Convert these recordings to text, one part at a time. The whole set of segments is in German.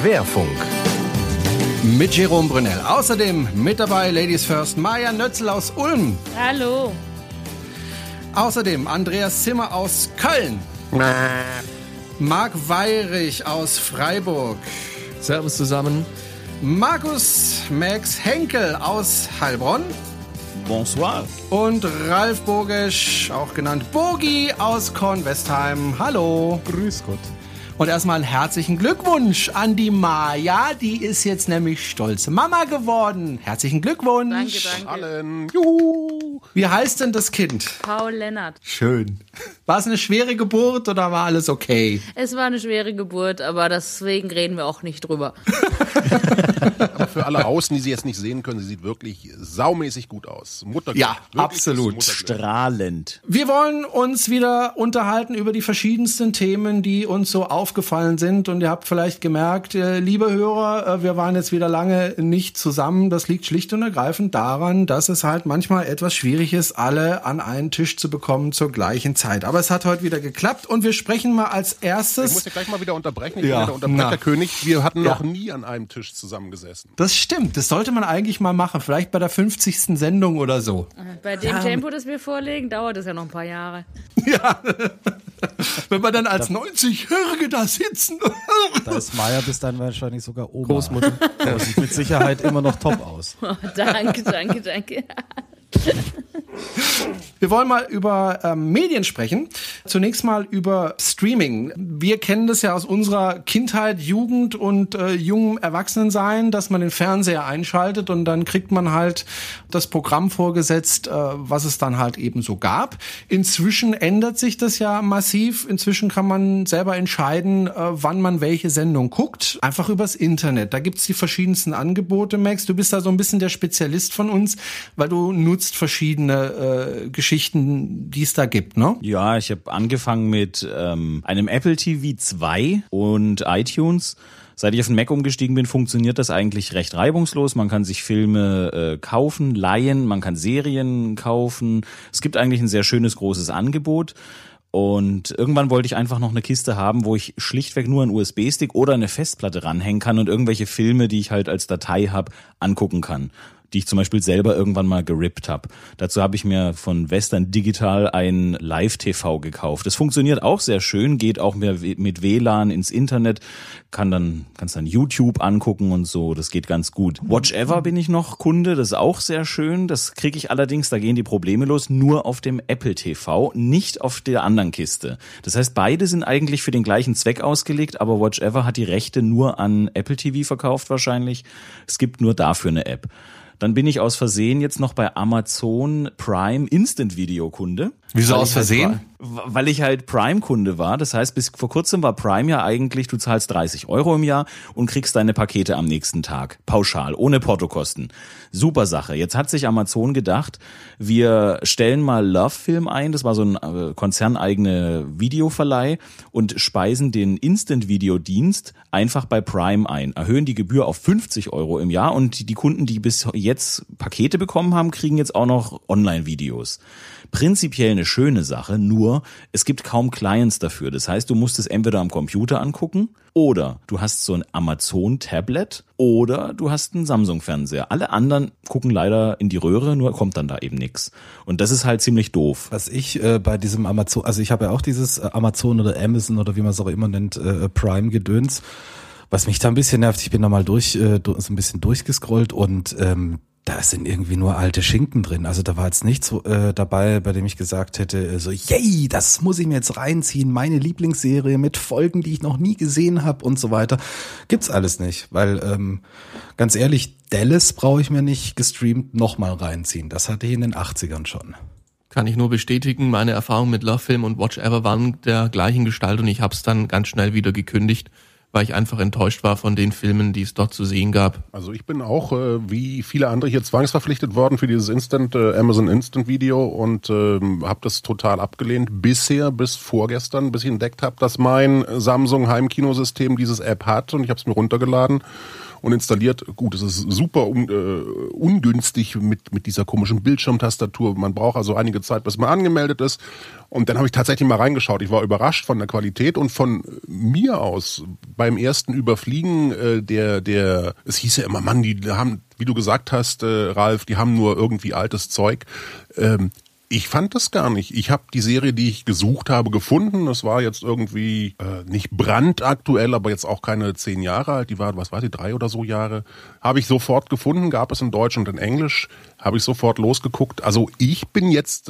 Querfunk. Mit Jerome Brunel. Außerdem mit dabei Ladies First Maja Nötzl aus Ulm. Hallo. Außerdem Andreas Zimmer aus Köln. Marc Weyrich aus Freiburg. Servus zusammen. Markus Max Henkel aus Heilbronn. Bonsoir. Und Ralf Bogesch, auch genannt Bogi aus Kornwestheim. Hallo. Grüß Gott. Und erstmal einen herzlichen Glückwunsch an die Maja. Die ist jetzt nämlich stolze Mama geworden. Herzlichen Glückwunsch. Danke. Allen. Juhu. Wie heißt denn das Kind? Paul Lennart. Schön. War es eine schwere Geburt oder war alles okay? Es war eine schwere Geburt, aber deswegen reden wir auch nicht drüber. Aber für alle außen, die sie jetzt nicht sehen können, sie sieht wirklich saumäßig gut aus. Mutterglück. Ja, Wirklich absolut. Mutterglück. Strahlend. Wir wollen uns wieder unterhalten über die verschiedensten Themen, die uns so aufgefallen sind. Und ihr habt vielleicht gemerkt, liebe Hörer, wir waren jetzt wieder lange nicht zusammen. Das liegt schlicht und ergreifend daran, dass es halt manchmal etwas schwierig ist, alle an einen Tisch zu bekommen zur gleichen Zeit. Aber es hat heute wieder geklappt und wir sprechen mal als erstes... Ich muss dich gleich mal wieder unterbrechen. Ich Ja, bin ja der Unterbrecherkönig. Wir hatten Ja. noch nie an einem Tisch zusammengesessen. Das stimmt, das sollte man eigentlich mal machen. Vielleicht bei der 50. Sendung oder so. Bei dem Tempo, das wir vorlegen, dauert es ja noch ein paar Jahre. Ja, wenn wir dann als 90-Jährige da sitzen. Da ist Maja bis dann wahrscheinlich sogar Oma. Großmutter. Ja, sieht mit Sicherheit immer noch top aus. Oh, danke. Wir wollen mal über Medien sprechen. Zunächst mal über Streaming. Wir kennen das ja aus unserer Kindheit, Jugend und jungem Erwachsenensein, dass man den Fernseher einschaltet und dann kriegt man halt das Programm vorgesetzt, was es dann halt eben so gab. Inzwischen ändert sich das ja massiv. Inzwischen kann man selber entscheiden, wann man welche Sendung guckt. Einfach übers Internet. Da gibt's die verschiedensten Angebote, Max. Du bist da so ein bisschen der Spezialist von uns, weil du nutzt verschiedene Geschichten, die es da gibt, ne? Ja, ich habe angefangen mit einem Apple TV 2 und iTunes. Seit ich auf den Mac umgestiegen bin, funktioniert das eigentlich recht reibungslos. Man kann sich Filme kaufen, leihen, man kann Serien kaufen. Es gibt eigentlich ein sehr schönes, großes Angebot. Und irgendwann wollte ich einfach noch eine Kiste haben, wo ich schlichtweg nur einen USB-Stick oder eine Festplatte ranhängen kann und irgendwelche Filme, die ich halt als Datei habe, angucken kann, die ich zum Beispiel selber irgendwann mal gerippt habe. Dazu habe ich mir von Western Digital ein Live-TV gekauft. Das funktioniert auch sehr schön, geht auch mit WLAN ins Internet, kannst dann YouTube angucken und so, das geht ganz gut. Watch Ever bin ich noch Kunde, das ist auch sehr schön. Das kriege ich allerdings, da gehen die Probleme los, nur auf dem Apple TV, nicht auf der anderen Kiste. Das heißt, beide sind eigentlich für den gleichen Zweck ausgelegt, aber Watch Ever hat die Rechte nur an Apple TV verkauft wahrscheinlich. Es gibt nur dafür eine App. Dann bin ich aus Versehen jetzt noch bei Amazon Prime Instant Video Kunde. Wieso aus Versehen? Weil ich halt Prime-Kunde war. Das heißt, bis vor kurzem war Prime ja eigentlich, du zahlst 30 € im Jahr und kriegst deine Pakete am nächsten Tag. Pauschal, ohne Portokosten. Super Sache. Jetzt hat sich Amazon gedacht, wir stellen mal Love-Film ein. Das war so ein konzerneigene Videoverleih und speisen den Instant-Video-Dienst einfach bei Prime ein. Erhöhen die Gebühr auf 50 € im Jahr und die Kunden, die bis jetzt Pakete bekommen haben, kriegen jetzt auch noch Online-Videos. Prinzipiell eine schöne Sache, nur es gibt kaum Clients dafür. Das heißt, du musst es entweder am Computer angucken oder du hast so ein Amazon-Tablet oder du hast einen Samsung-Fernseher. Alle anderen gucken leider in die Röhre, nur kommt dann da eben nichts. Und das ist halt ziemlich doof. Was ich bei diesem Amazon, also ich habe ja auch dieses Amazon oder Amazon oder wie man es auch immer nennt, Prime-Gedöns. Was mich da ein bisschen nervt, ich bin da mal so ein bisschen durchgescrollt und da sind irgendwie nur alte Schinken drin. Also da war jetzt nichts dabei, bei dem ich gesagt hätte, so, yay, das muss ich mir jetzt reinziehen, meine Lieblingsserie mit Folgen, die ich noch nie gesehen habe und so weiter. Gibt's alles nicht, weil ganz ehrlich, Dallas brauche ich mir nicht gestreamt nochmal reinziehen. Das hatte ich in den 80ern schon. Kann ich nur bestätigen, meine Erfahrungen mit Love Film und Watch Ever waren der gleichen Gestalt und ich habe es dann ganz schnell wieder gekündigt, weil ich einfach enttäuscht war von den Filmen, die es dort zu sehen gab. Also ich bin auch, wie viele andere hier zwangsverpflichtet worden für dieses Amazon Instant Video und habe das total abgelehnt. Bis vorgestern, bis ich entdeckt habe, dass mein Samsung Heimkinosystem dieses App hat und ich habe es mir runtergeladen. und installiert. Gut, es ist super ungünstig mit dieser komischen Bildschirmtastatur. Man braucht also einige Zeit, bis man angemeldet ist. Und dann habe ich tatsächlich mal reingeschaut. Ich war überrascht von der Qualität und von mir aus beim ersten Überfliegen es hieß ja immer, Mann, die haben, wie du gesagt hast, Ralf, die haben nur irgendwie altes Zeug. Ich fand das gar nicht. Ich habe die Serie, die ich gesucht habe, gefunden. Das war jetzt irgendwie nicht brandaktuell, aber jetzt auch keine 10 Jahre alt. Die war, 3 oder so Jahre. Habe ich sofort gefunden, gab es in Deutsch und in Englisch. Habe ich sofort losgeguckt. Also ich bin jetzt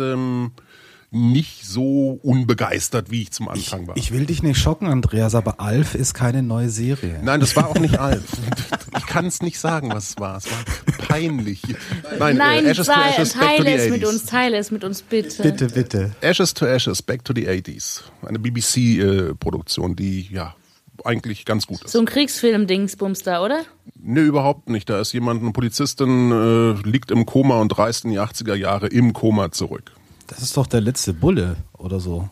nicht so unbegeistert, wie ich zum Anfang war. Ich will dich nicht schocken, Andreas, aber Alf ist keine neue Serie. Nein, das war auch nicht Alf. Ich kann es nicht sagen, was es war. Es war peinlich. Nein, Ashes to Ashes, Back to the 80s. Teile es mit uns, bitte. Bitte. Ashes to Ashes, Back to the 80s. Eine BBC-Produktion, die ja eigentlich ganz gut ist. So ein Kriegsfilm-Dingsbums da, oder? Nee, überhaupt nicht. Da ist jemand, eine Polizistin, liegt im Koma und reist in die 80er Jahre im Koma zurück. Das ist doch der letzte Bulle oder so.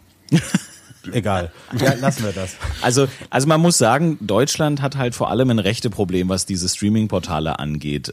Egal. Ja, lassen wir das. Also man muss sagen, Deutschland hat halt vor allem ein Rechteproblem, was diese Streaming-Portale angeht.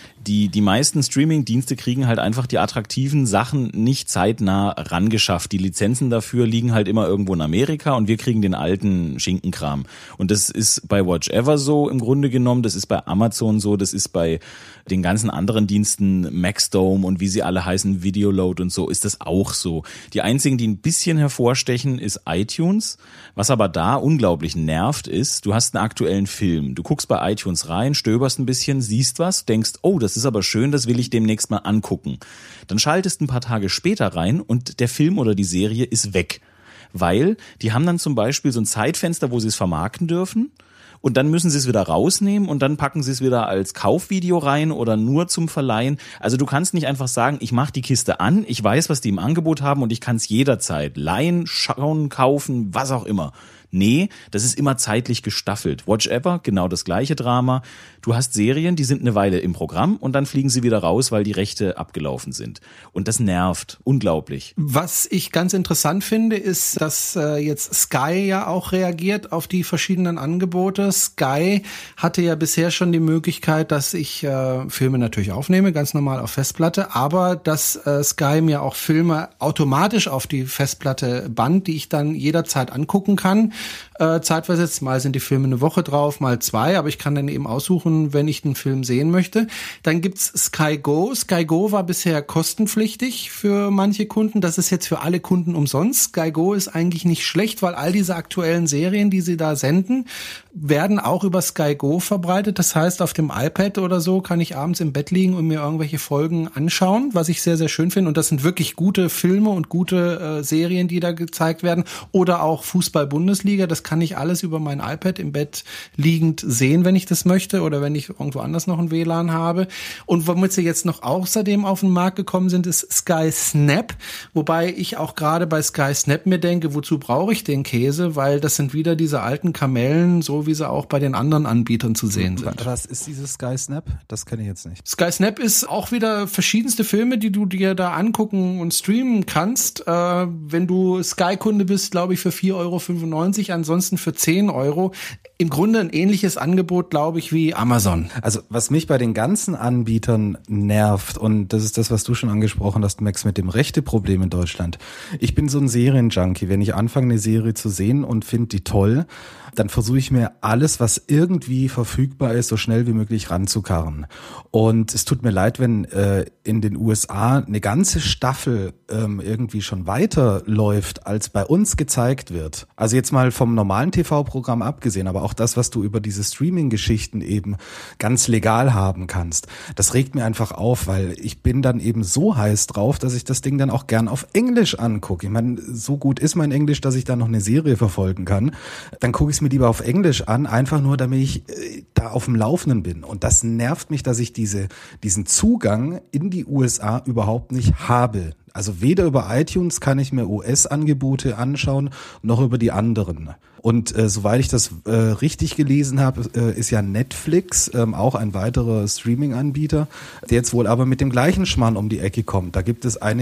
Die meisten Streaming-Dienste kriegen halt einfach die attraktiven Sachen nicht zeitnah rangeschafft. Die Lizenzen dafür liegen halt immer irgendwo in Amerika und wir kriegen den alten Schinkenkram. Und das ist bei Watch Ever so im Grunde genommen, das ist bei Amazon so, das ist bei den ganzen anderen Diensten, Maxdome und wie sie alle heißen, Videoload und so, ist das auch so. Die einzigen, die ein bisschen hervorstechen, ist iTunes. Was aber da unglaublich nervt ist, du hast einen aktuellen Film. Du guckst bei iTunes rein, stöberst ein bisschen, siehst was, denkst, oh, das ist aber schön, das will ich demnächst mal angucken. Dann schaltest ein paar Tage später rein und der Film oder die Serie ist weg. Weil die haben dann zum Beispiel so ein Zeitfenster, wo sie es vermarkten dürfen. Und dann müssen sie es wieder rausnehmen und dann packen sie es wieder als Kaufvideo rein oder nur zum Verleihen. Also du kannst nicht einfach sagen, ich mache die Kiste an, ich weiß, was die im Angebot haben und ich kann es jederzeit leihen, schauen, kaufen, was auch immer. Nee, das ist immer zeitlich gestaffelt. Watch Ever, genau das gleiche Drama. Du hast Serien, die sind eine Weile im Programm und dann fliegen sie wieder raus, weil die Rechte abgelaufen sind. Und das nervt. Unglaublich. Was ich ganz interessant finde, ist, dass jetzt Sky ja auch reagiert auf die verschiedenen Angebote. Sky hatte ja bisher schon die Möglichkeit, dass ich Filme natürlich aufnehme, ganz normal auf Festplatte, aber dass Sky mir auch Filme automatisch auf die Festplatte bandt, die ich dann jederzeit angucken kann. Zeitversetzt, mal sind die Filme eine Woche drauf, mal 2, aber ich kann dann eben aussuchen, wenn ich den Film sehen möchte. Dann gibt's Sky Go. Sky Go war bisher kostenpflichtig für manche Kunden. Das ist jetzt für alle Kunden umsonst. Sky Go ist eigentlich nicht schlecht, weil all diese aktuellen Serien, die sie da senden, werden auch über Sky Go verbreitet. Das heißt, auf dem iPad oder so kann ich abends im Bett liegen und mir irgendwelche Folgen anschauen, was ich sehr, sehr schön finde. Und das sind wirklich gute Filme und gute Serien, die da gezeigt werden. Oder auch Fußball-Bundesliga. Das kann ich alles über mein iPad im Bett liegend sehen, wenn ich das möchte oder wenn ich irgendwo anders noch ein WLAN habe. Und womit sie jetzt noch außerdem auf den Markt gekommen sind, ist Sky Snap. Wobei ich auch gerade bei Sky Snap mir denke, wozu brauche ich den Käse? Weil das sind wieder diese alten Kamellen, so wie sie auch bei den anderen Anbietern zu sehen sind. Was ist dieses Sky Snap? Das kenne ich jetzt nicht. Sky Snap ist auch wieder verschiedenste Filme, die du dir da angucken und streamen kannst. Wenn du Sky-Kunde bist, glaube ich, für 4,95 €, ansonsten für 10 €. Im Grunde ein ähnliches Angebot, glaube ich, wie Amazon. Also was mich bei den ganzen Anbietern nervt, und das ist das, was du schon angesprochen hast, Max, mit dem Rechteproblem in Deutschland. Ich bin so ein Serienjunkie. Wenn ich anfange, eine Serie zu sehen und finde die toll, dann versuche ich mir alles, was irgendwie verfügbar ist, so schnell wie möglich ranzukarren. Und es tut mir leid, wenn in den USA eine ganze Staffel irgendwie schon weiter läuft, als bei uns gezeigt wird. Also jetzt mal vom normalen TV-Programm abgesehen, aber auch das, was du über diese Streaming-Geschichten eben ganz legal haben kannst, das regt mir einfach auf, weil ich bin dann eben so heiß drauf, dass ich das Ding dann auch gern auf Englisch angucke. Ich meine, so gut ist mein Englisch, dass ich da noch eine Serie verfolgen kann. Dann gucke ich es mir lieber auf Englisch an, einfach nur, damit ich da auf dem Laufenden bin. Und das nervt mich, dass ich diesen Zugang in die USA überhaupt nicht habe. Also weder über iTunes kann ich mir US-Angebote anschauen, noch über die anderen. Und soweit ich das richtig gelesen habe, ist ja Netflix auch ein weiterer Streaming-Anbieter, der jetzt wohl aber mit dem gleichen Schmarrn um die Ecke kommt. Da gibt es eine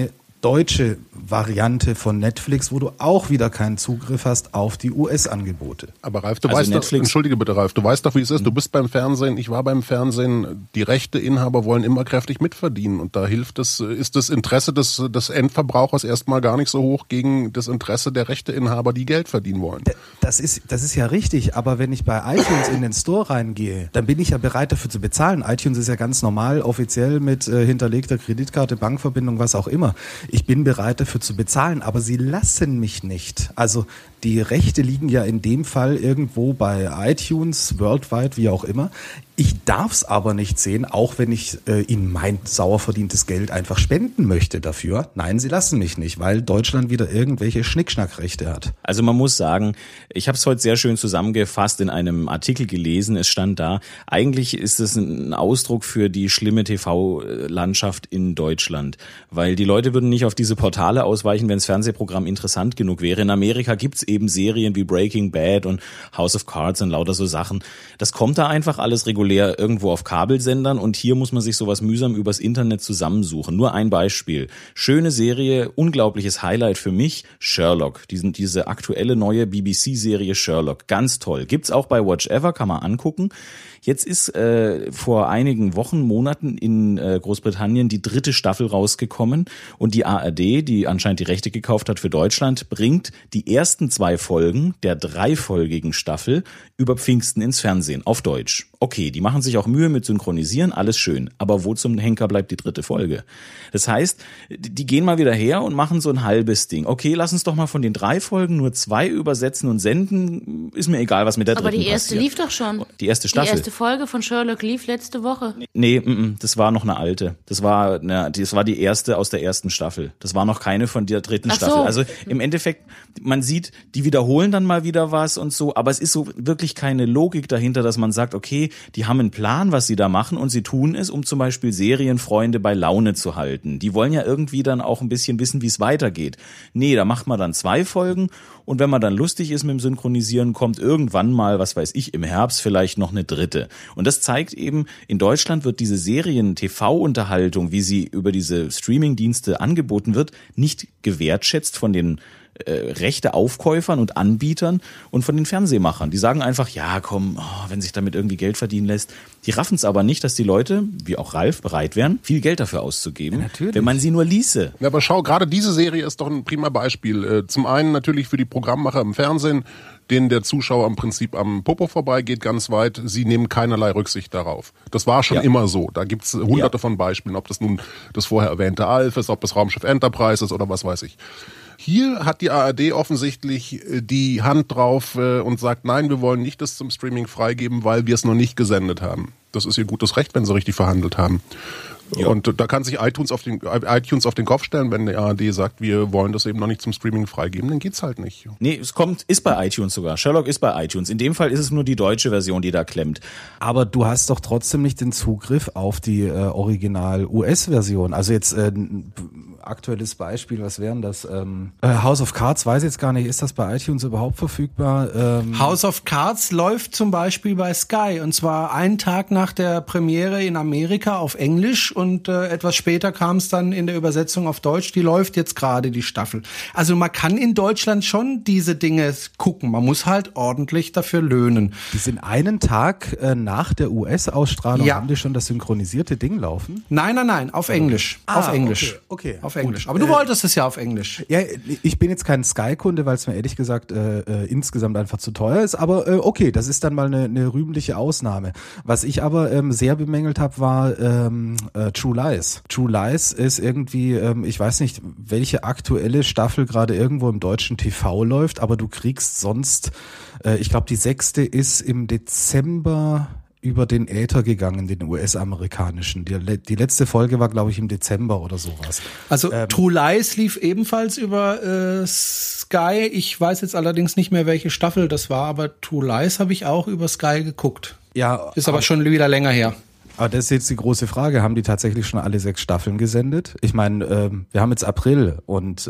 deutsche Variante von Netflix, wo du auch wieder keinen Zugriff hast auf die US-Angebote. Aber Ralf, du Also weißt Netflix- doch, entschuldige bitte Ralf, du weißt doch, wie es ist. Du bist beim Fernsehen, ich war beim Fernsehen, die Rechteinhaber wollen immer kräftig mitverdienen und da hilft es, ist das Interesse des Endverbrauchers erstmal gar nicht so hoch gegen das Interesse der Rechteinhaber, die Geld verdienen wollen. Das ist ja richtig, aber wenn ich bei iTunes in den Store reingehe, dann bin ich ja bereit dafür zu bezahlen. iTunes ist ja ganz normal, offiziell mit hinterlegter Kreditkarte, Bankverbindung, was auch immer. Ich bin bereit dafür zu bezahlen, aber sie lassen mich nicht. Also die Rechte liegen ja in dem Fall irgendwo bei iTunes, worldwide, wie auch immer. Ich darf es aber nicht sehen, auch wenn ich ihnen mein sauer verdientes Geld einfach spenden möchte dafür. Nein, sie lassen mich nicht, weil Deutschland wieder irgendwelche Schnickschnackrechte hat. Also man muss sagen, ich habe es heute sehr schön zusammengefasst in einem Artikel gelesen. Es stand da, eigentlich ist es ein Ausdruck für die schlimme TV-Landschaft in Deutschland. Weil die Leute würden nicht auf diese Portale ausweichen, wenn das Fernsehprogramm interessant genug wäre. In Amerika gibt's eben Serien wie Breaking Bad und House of Cards und lauter so Sachen. Das kommt da einfach alles regulär irgendwo auf Kabelsendern und hier muss man sich sowas mühsam übers Internet zusammensuchen. Nur ein Beispiel. Schöne Serie, unglaubliches Highlight für mich, Sherlock. Diese aktuelle neue BBC-Serie Sherlock. Ganz toll. Gibt's auch bei Watch Ever, kann man angucken. Jetzt ist vor einigen Wochen, Monaten in Großbritannien die 3. Staffel rausgekommen und die ARD, die anscheinend die Rechte gekauft hat für Deutschland, bringt die ersten 2 Folgen der 3-folgigen Staffel über Pfingsten ins Fernsehen auf Deutsch. Okay, die machen sich auch Mühe mit Synchronisieren, alles schön. Aber wo zum Henker bleibt die 3. Folge? Das heißt, die gehen mal wieder her und machen so ein halbes Ding. Okay, lass uns doch mal von den 3 Folgen nur 2 übersetzen und senden. Ist mir egal, was mit der 3. passiert. Aber die erste lief doch schon. Die erste Staffel. Die erste Folge von Sherlock lief letzte Woche. Nee, das war noch eine alte. Das war die erste aus der ersten Staffel. Das war noch keine von der 3. Staffel. So. Also im Endeffekt, man sieht, die wiederholen dann mal wieder was und so, aber es ist so wirklich keine Logik dahinter, dass man sagt, okay, die haben einen Plan, was sie da machen und sie tun es, um zum Beispiel Serienfreunde bei Laune zu halten. Die wollen ja irgendwie dann auch ein bisschen wissen, wie es weitergeht. Nee, da macht man dann 2 Folgen und wenn man dann lustig ist mit dem Synchronisieren, kommt irgendwann mal, was weiß ich, im Herbst vielleicht noch eine 3. Und das zeigt eben, in Deutschland wird diese Serien-TV-Unterhaltung, wie sie über diese Streaming-Dienste angeboten wird, nicht gewertschätzt von den Rechte-Aufkäufern und Anbietern und von den Fernsehmachern. Die sagen einfach, ja komm, wenn sich damit irgendwie Geld verdienen lässt. Die raffen es aber nicht, dass die Leute, wie auch Ralf, bereit wären, viel Geld dafür auszugeben, wenn man sie nur ließe. Ja, aber schau, gerade diese Serie ist doch ein prima Beispiel. Zum einen natürlich für die Programmmacher im Fernsehen, denen der Zuschauer im Prinzip am Popo vorbeigeht, ganz weit. Sie nehmen keinerlei Rücksicht darauf. Das war schon immer so. Da gibt's hunderte von Beispielen, ob das nun das vorher erwähnte Alf ist, ob das Raumschiff Enterprise ist oder was weiß ich. Hier hat die ARD offensichtlich die Hand drauf und sagt, nein, wir wollen nicht das zum Streaming freigeben, weil wir es noch nicht gesendet haben. Das ist ihr gutes Recht, wenn sie richtig verhandelt haben. Ja. Und da kann sich iTunes auf den Kopf stellen, wenn die ARD sagt, wir wollen das eben noch nicht zum Streaming freigeben, dann geht's halt nicht. Nee, ist bei iTunes sogar. Sherlock ist bei iTunes. In dem Fall ist es nur die deutsche Version, die da klemmt. Aber du hast doch trotzdem nicht den Zugriff auf die Original-US-Version. Also jetzt aktuelles Beispiel, was wären das? House of Cards, weiß ich jetzt gar nicht, ist das bei iTunes überhaupt verfügbar? House of Cards läuft zum Beispiel bei Sky und zwar einen Tag nach der Premiere in Amerika auf Englisch und etwas später kam es dann in der Übersetzung auf Deutsch. Die läuft jetzt gerade, die Staffel. Also man kann in Deutschland schon diese Dinge gucken. Man muss halt ordentlich dafür löhnen. Die sind einen Tag nach der US-Ausstrahlung, haben die schon das synchronisierte Ding laufen? Nein, auf Englisch. Auf Englisch. Okay. Auf Englisch. Aber du wolltest es ja auf Englisch. Ja, ich bin jetzt kein Sky-Kunde, weil es mir ehrlich gesagt insgesamt einfach zu teuer ist. Aber okay, das ist dann mal eine rühmliche Ausnahme. Was ich aber sehr bemängelt habe, war True Lies. True Lies ist irgendwie, ich weiß nicht, welche aktuelle Staffel gerade irgendwo im deutschen TV läuft, aber du kriegst sonst, ich glaube die 6. ist im Dezember über den Äther gegangen, den US-amerikanischen. Die letzte Folge war, glaube ich, im Dezember oder sowas. Also True Lies lief ebenfalls über Sky. Ich weiß jetzt allerdings nicht mehr, welche Staffel das war, aber True Lies habe ich auch über Sky geguckt. Ja, ist aber schon wieder länger her. Aber das ist jetzt die große Frage. Haben die tatsächlich schon alle 6 Staffeln gesendet? Ich meine, wir haben jetzt April und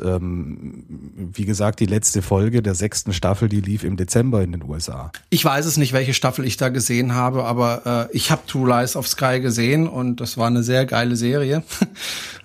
wie gesagt, die letzte Folge der 6. Staffel, die lief im Dezember in den USA. Ich weiß es nicht, welche Staffel ich da gesehen habe, aber ich habe True Lies auf Sky gesehen und das war eine sehr geile Serie.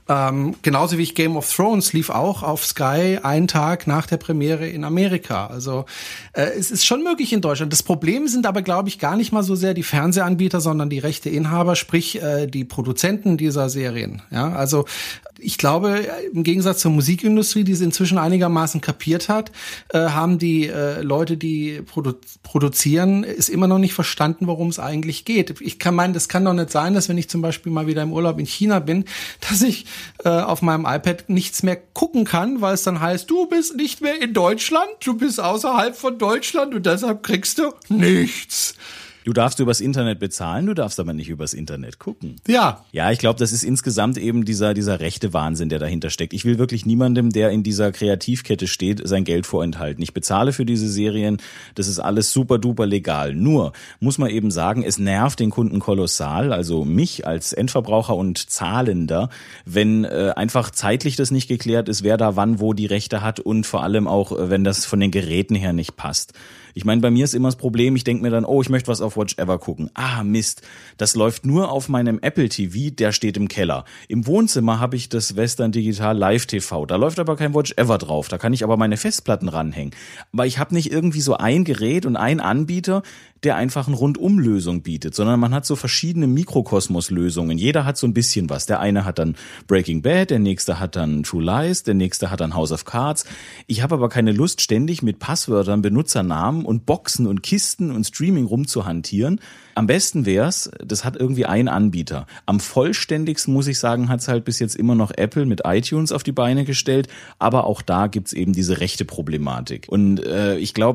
Genauso wie Game of Thrones lief auch auf Sky einen Tag nach der Premiere in Amerika. Also es ist schon möglich in Deutschland. Das Problem sind aber, glaube ich, gar nicht mal so sehr die Fernsehanbieter, sondern die Rechteinhaber, sprich die Produzenten dieser Serien. Ja, also ich glaube, im Gegensatz zur Musikindustrie, die sie inzwischen einigermaßen kapiert hat, haben die Leute, die produzieren, es immer noch nicht verstanden, worum es eigentlich geht. Ich kann meinen, das kann doch nicht sein, dass wenn ich zum Beispiel mal wieder im Urlaub in China bin, dass ich auf meinem iPad nichts mehr gucken kann, weil es dann heißt, du bist nicht mehr in Deutschland, du bist außerhalb von Deutschland und deshalb kriegst du nichts. Du darfst übers Internet bezahlen, du darfst aber nicht übers Internet gucken. Ja. Ja, ich glaube, das ist insgesamt eben dieser rechte Wahnsinn, der dahinter steckt. Ich will wirklich niemandem, der in dieser Kreativkette steht, sein Geld vorenthalten. Ich bezahle für diese Serien, das ist alles super duper legal. Nur muss man eben sagen, es nervt den Kunden kolossal, also mich als Endverbraucher und Zahlender, wenn einfach zeitlich das nicht geklärt ist, wer da wann wo die Rechte hat und vor allem auch, wenn das von den Geräten her nicht passt. Ich meine, bei mir ist immer das Problem, ich denke mir dann, ich möchte was auf Watch Ever gucken. Ah, Mist, das läuft nur auf meinem Apple TV, der steht im Keller. Im Wohnzimmer habe ich das Western Digital Live TV, da läuft aber kein Watch Ever drauf, da kann ich aber meine Festplatten ranhängen. Aber ich habe nicht irgendwie so ein Gerät und einen Anbieter, der einfach eine Rundumlösung bietet, sondern man hat so verschiedene Mikrokosmos-Lösungen. Jeder hat so ein bisschen was. Der eine hat dann Breaking Bad, der nächste hat dann True Lies, der nächste hat dann House of Cards. Ich habe aber keine Lust, ständig mit Passwörtern, Benutzernamen und Boxen und Kisten und Streaming rumzuhantieren. Am besten wär's, das hat irgendwie ein Anbieter. Am vollständigsten, muss ich sagen, hat's halt bis jetzt immer noch Apple mit iTunes auf die Beine gestellt, aber auch da gibt's eben diese rechte Problematik. Und ich glaube,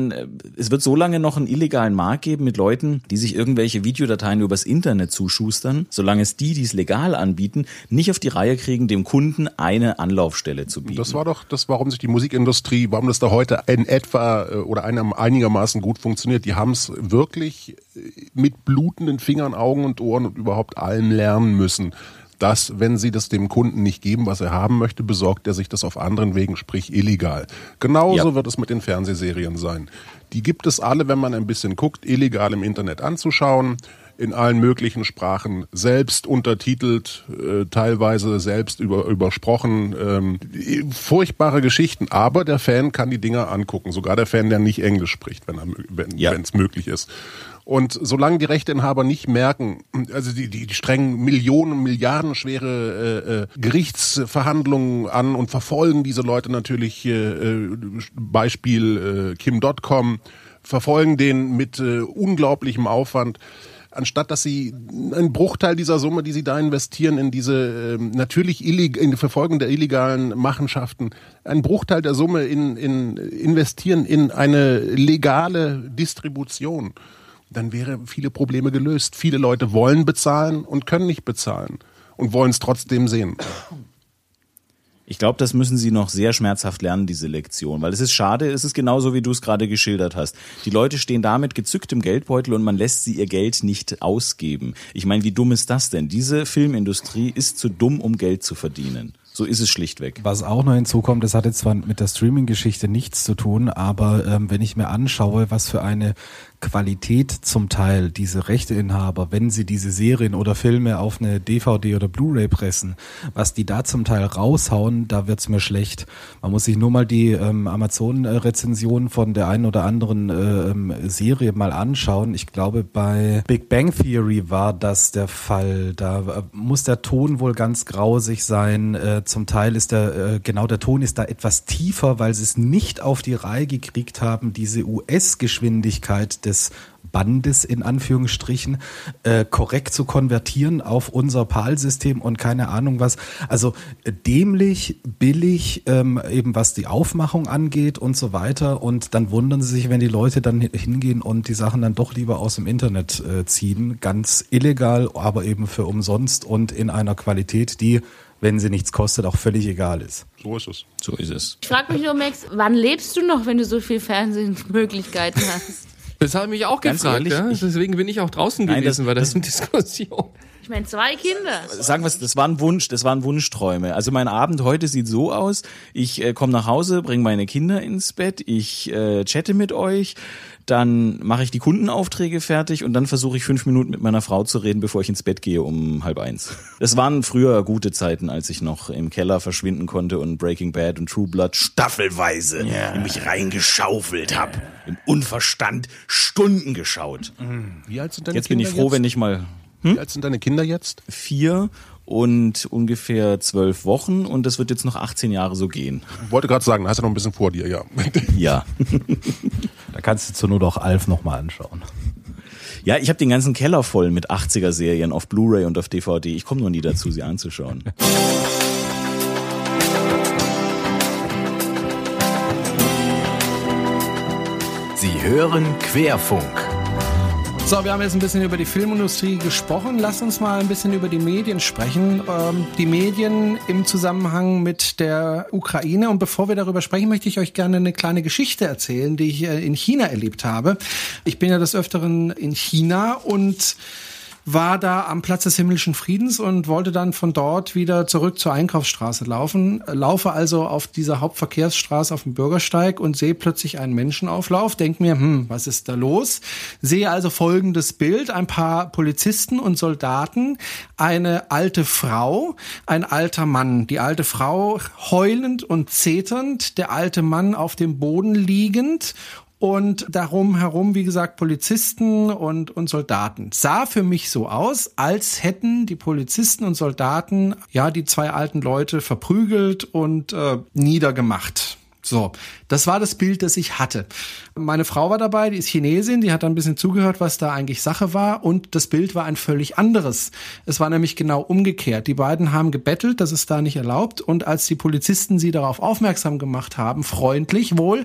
es wird so lange noch einen illegalen Markt geben mit Leuten, die sich irgendwelche Videodateien übers Internet zuschustern, solange es die es legal anbieten, nicht auf die Reihe kriegen, dem Kunden eine Anlaufstelle zu bieten. Das war doch das, warum sich die Musikindustrie, warum das da heute in etwa oder einigermaßen gut funktioniert. Die haben's wirklich mit blutenden Fingern, Augen und Ohren und überhaupt allem lernen müssen, dass, wenn sie das dem Kunden nicht geben, was er haben möchte, besorgt er sich das auf anderen Wegen, sprich illegal. Genauso wird es mit den Fernsehserien sein. Die gibt es alle, wenn man ein bisschen guckt, illegal im Internet anzuschauen, in allen möglichen Sprachen, selbst untertitelt, teilweise selbst übersprochen, furchtbare Geschichten. Aber der Fan kann die Dinger angucken, sogar der Fan, der nicht Englisch spricht, wenn es möglich ist. Und solange die Rechteinhaber nicht merken, also die strengen milliardenschwere Gerichtsverhandlungen an und verfolgen diese Leute natürlich, Beispiel Kim.com, verfolgen den mit unglaublichem Aufwand, anstatt dass sie einen Bruchteil dieser Summe, die sie da investieren, in diese natürlich in die Verfolgung der illegalen Machenschaften, einen Bruchteil der Summe investieren in eine legale Distribution, dann wäre viele Probleme gelöst. Viele Leute wollen bezahlen und können nicht bezahlen und wollen es trotzdem sehen. Ich glaube, das müssen sie noch sehr schmerzhaft lernen, diese Lektion, weil es ist schade, es ist genauso, wie du es gerade geschildert hast. Die Leute stehen da mit gezücktem Geldbeutel und man lässt sie ihr Geld nicht ausgeben. Ich meine, wie dumm ist das denn? Diese Filmindustrie ist zu dumm, um Geld zu verdienen. So ist es schlichtweg. Was auch noch hinzukommt, das hat jetzt zwar mit der Streaming-Geschichte nichts zu tun, aber wenn ich mir anschaue, was für eine Qualität zum Teil diese Rechteinhaber, wenn sie diese Serien oder Filme auf eine DVD oder Blu-ray pressen, was die da zum Teil raushauen, da wird's mir schlecht. Man muss sich nur mal die Amazon-Rezensionen von der einen oder anderen Serie mal anschauen. Ich glaube, bei Big Bang Theory war das der Fall. Da muss der Ton wohl ganz grausig sein. Zum Teil ist der Ton ist da etwas tiefer, weil sie es nicht auf die Reihe gekriegt haben, diese US-Geschwindigkeit des Bandes in Anführungsstrichen korrekt zu konvertieren auf unser PAL-System und keine Ahnung was. Also dämlich, billig, eben was die Aufmachung angeht und so weiter. Und dann wundern sie sich, wenn die Leute dann hingehen und die Sachen dann doch lieber aus dem Internet ziehen. Ganz illegal, aber eben für umsonst und in einer Qualität, die, wenn sie nichts kostet, auch völlig egal ist. So ist es. So ist es. Ich frage mich nur, Max, wann lebst du noch, wenn du so viel Fernsehmöglichkeiten hast? Das habe ich mich auch Ganz gefragt, ehrlich, ja? Deswegen bin ich auch draußen gewesen bei der Diskussion. Ich meine, 2 Kinder. Sagen wir es, das waren Wunschträume. Also mein Abend heute sieht so aus, ich komme nach Hause, bringe meine Kinder ins Bett, ich chatte mit euch, dann mache ich die Kundenaufträge fertig und dann versuche ich 5 Minuten mit meiner Frau zu reden, bevor ich ins Bett gehe um 12:30. Das waren früher gute Zeiten, als ich noch im Keller verschwinden konnte und Breaking Bad und True Blood staffelweise in mich reingeschaufelt habe. Im Unverstand Stunden geschaut. Wie alt sind deine Jetzt bin Kinder ich froh, jetzt? wenn ich mal Wie alt sind deine Kinder jetzt? 4 und ungefähr 12 Wochen und das wird jetzt noch 18 Jahre so gehen. Wollte gerade sagen, hast du noch ein bisschen vor dir, ja. Ja. Da kannst du zur Not auch Alf nochmal anschauen. Ja, ich habe den ganzen Keller voll mit 80er-Serien auf Blu-ray und auf DVD. Ich komme nur nie dazu, sie anzuschauen. Sie hören Querfunk. So, wir haben jetzt ein bisschen über die Filmindustrie gesprochen. Lasst uns mal ein bisschen über die Medien sprechen. Die Medien im Zusammenhang mit der Ukraine. Und bevor wir darüber sprechen, möchte ich euch gerne eine kleine Geschichte erzählen, die ich in China erlebt habe. Ich bin ja des Öfteren in China und war da am Platz des Himmlischen Friedens und wollte dann von dort wieder zurück zur Einkaufsstraße laufen. Laufe also auf dieser Hauptverkehrsstraße auf dem Bürgersteig und sehe plötzlich einen Menschenauflauf. Denk mir, was ist da los? Sehe also folgendes Bild. Ein paar Polizisten und Soldaten, eine alte Frau, ein alter Mann. Die alte Frau heulend und zeternd, der alte Mann auf dem Boden liegend. Und darum herum, wie gesagt, Polizisten und Soldaten. Sah für mich so aus, als hätten die Polizisten und Soldaten ja die 2 alten Leute verprügelt und niedergemacht. So, das war das Bild, das ich hatte. Meine Frau war dabei, die ist Chinesin, die hat ein bisschen zugehört, was da eigentlich Sache war und das Bild war ein völlig anderes. Es war nämlich genau umgekehrt. Die beiden haben gebettelt, das ist da nicht erlaubt und als die Polizisten sie darauf aufmerksam gemacht haben, freundlich wohl,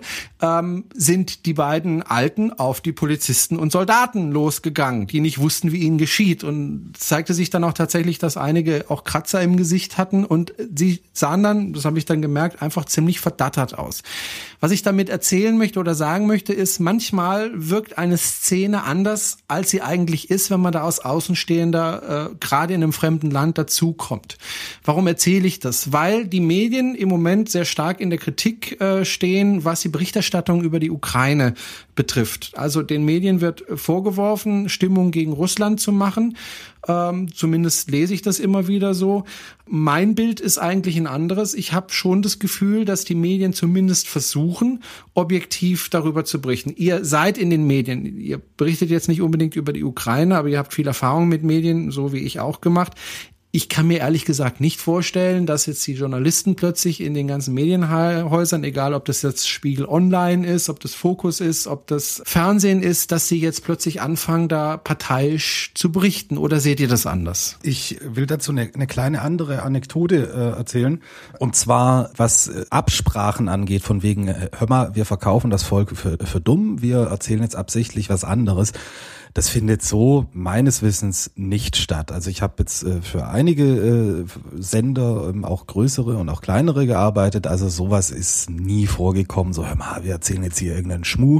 sind die beiden Alten auf die Polizisten und Soldaten losgegangen, die nicht wussten, wie ihnen geschieht und es zeigte sich dann auch tatsächlich, dass einige auch Kratzer im Gesicht hatten und sie sahen dann, das habe ich dann gemerkt, einfach ziemlich verdattert aus. Was ich damit erzählen möchte oder sagen möchte, ist, manchmal wirkt eine Szene anders, als sie eigentlich ist, wenn man da als Außenstehender gerade in einem fremden Land dazukommt. Warum erzähle ich das? Weil die Medien im Moment sehr stark in der Kritik stehen, was die Berichterstattung über die Ukraine betrifft. Also den Medien wird vorgeworfen, Stimmung gegen Russland zu machen. Zumindest lese ich das immer wieder so. Mein Bild ist eigentlich ein anderes. Ich habe schon das Gefühl, dass die Medien zumindest versuchen, objektiv darüber zu berichten. Ihr seid in den Medien. Ihr berichtet jetzt nicht unbedingt über die Ukraine, aber ihr habt viel Erfahrung mit Medien, so wie ich auch gemacht. Ich kann mir ehrlich gesagt nicht vorstellen, dass jetzt die Journalisten plötzlich in den ganzen Medienhäusern, egal ob das jetzt Spiegel Online ist, ob das Focus ist, ob das Fernsehen ist, dass sie jetzt plötzlich anfangen, da parteiisch zu berichten. Oder seht ihr das anders? Ich will dazu eine kleine andere Anekdote erzählen. Und zwar, was Absprachen angeht, von wegen, hör mal, wir verkaufen das Volk für dumm, wir erzählen jetzt absichtlich was anderes. Das findet so meines Wissens nicht statt. Also ich habe jetzt für einige Sender, auch größere und auch kleinere gearbeitet. Also sowas ist nie vorgekommen. So, hör mal, wir erzählen jetzt hier irgendeinen Schmuh.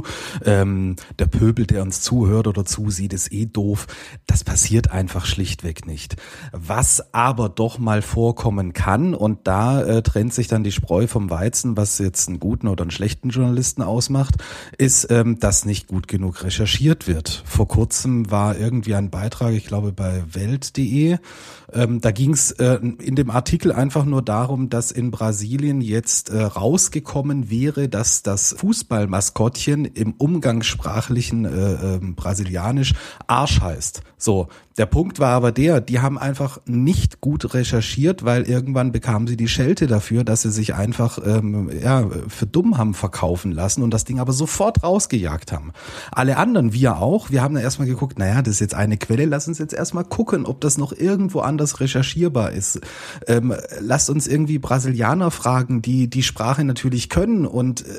Der Pöbel, der uns zuhört oder zusieht, ist eh doof. Das passiert einfach schlichtweg nicht. Was aber doch mal vorkommen kann, und da trennt sich dann die Spreu vom Weizen, was jetzt einen guten oder einen schlechten Journalisten ausmacht, ist, dass nicht gut genug recherchiert wird. Vor kurzem war irgendwie ein Beitrag, ich glaube bei Welt.de, da ging es in dem Artikel einfach nur darum, dass in Brasilien jetzt rausgekommen wäre, dass das Fußballmaskottchen im umgangssprachlichen Brasilianisch Arsch heißt. So, der Punkt war aber die haben einfach nicht gut recherchiert, weil irgendwann bekamen sie die Schelte dafür, dass sie sich einfach für dumm haben verkaufen lassen und das Ding aber sofort rausgejagt haben. Alle anderen, wir auch, wir haben dann erstmal geguckt, naja, das ist jetzt eine Quelle, lass uns jetzt erstmal gucken, ob das noch irgendwo anders recherchierbar ist. Lasst uns irgendwie Brasilianer fragen, die die Sprache natürlich können und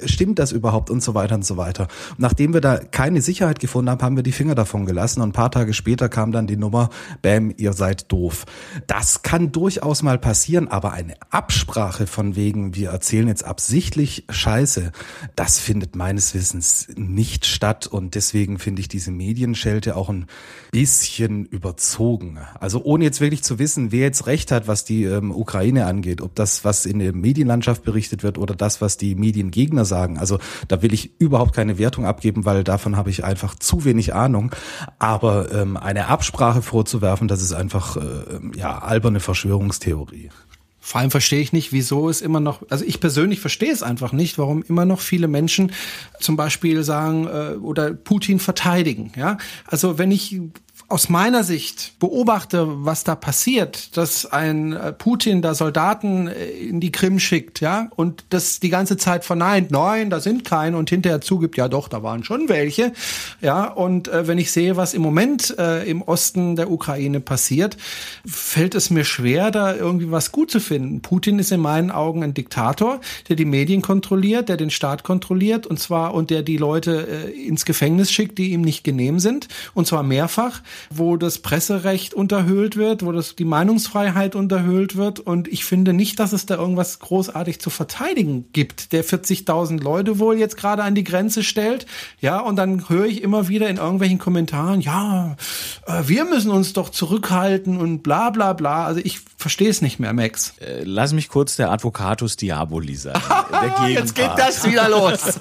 stimmt das überhaupt und so weiter und so weiter. Und nachdem wir da keine Sicherheit gefunden haben, haben wir die Finger davon gelassen und ein paar Tage später kam dann die Nummer, bam, ihr seid doof. Das kann durchaus mal passieren, aber eine Absprache von wegen, wir erzählen jetzt absichtlich Scheiße, das findet meines Wissens nicht statt und deswegen finde ich diese Medienschelte auch ein bisschen überzogen. Also ohne jetzt wirklich zu wissen, wer jetzt recht hat, was die Ukraine angeht, ob das, was in der Medienlandschaft berichtet wird oder das, was die Mediengegner sagen. Also da will ich überhaupt keine Wertung abgeben, weil davon habe ich einfach zu wenig Ahnung. Aber eine Absprache vorzuwerfen, das ist einfach alberne Verschwörungstheorie. Vor allem verstehe ich nicht, wieso es immer noch, also ich persönlich verstehe es einfach nicht, warum immer noch viele Menschen zum Beispiel sagen oder Putin verteidigen. Ja, also wenn ich aus meiner Sicht beobachte, was da passiert, dass ein Putin da Soldaten in die Krim schickt, ja, und das die ganze Zeit verneint, nein, da sind keine und hinterher zugibt, ja doch, da waren schon welche, ja, und wenn ich sehe, was im Moment im Osten der Ukraine passiert, fällt es mir schwer, da irgendwie was gut zu finden. Putin ist in meinen Augen ein Diktator, der die Medien kontrolliert, der den Staat kontrolliert und der die Leute ins Gefängnis schickt, die ihm nicht genehm sind, und zwar mehrfach, wo das Presserecht unterhöhlt wird, wo die Meinungsfreiheit unterhöhlt wird. Und ich finde nicht, dass es da irgendwas großartig zu verteidigen gibt, der 40.000 Leute wohl jetzt gerade an die Grenze stellt. Ja, und dann höre ich immer wieder in irgendwelchen Kommentaren, ja, wir müssen uns doch zurückhalten und bla bla bla. Also ich verstehe es nicht mehr, Max. Lass mich kurz der Advocatus Diaboli sein. Jetzt geht das wieder los.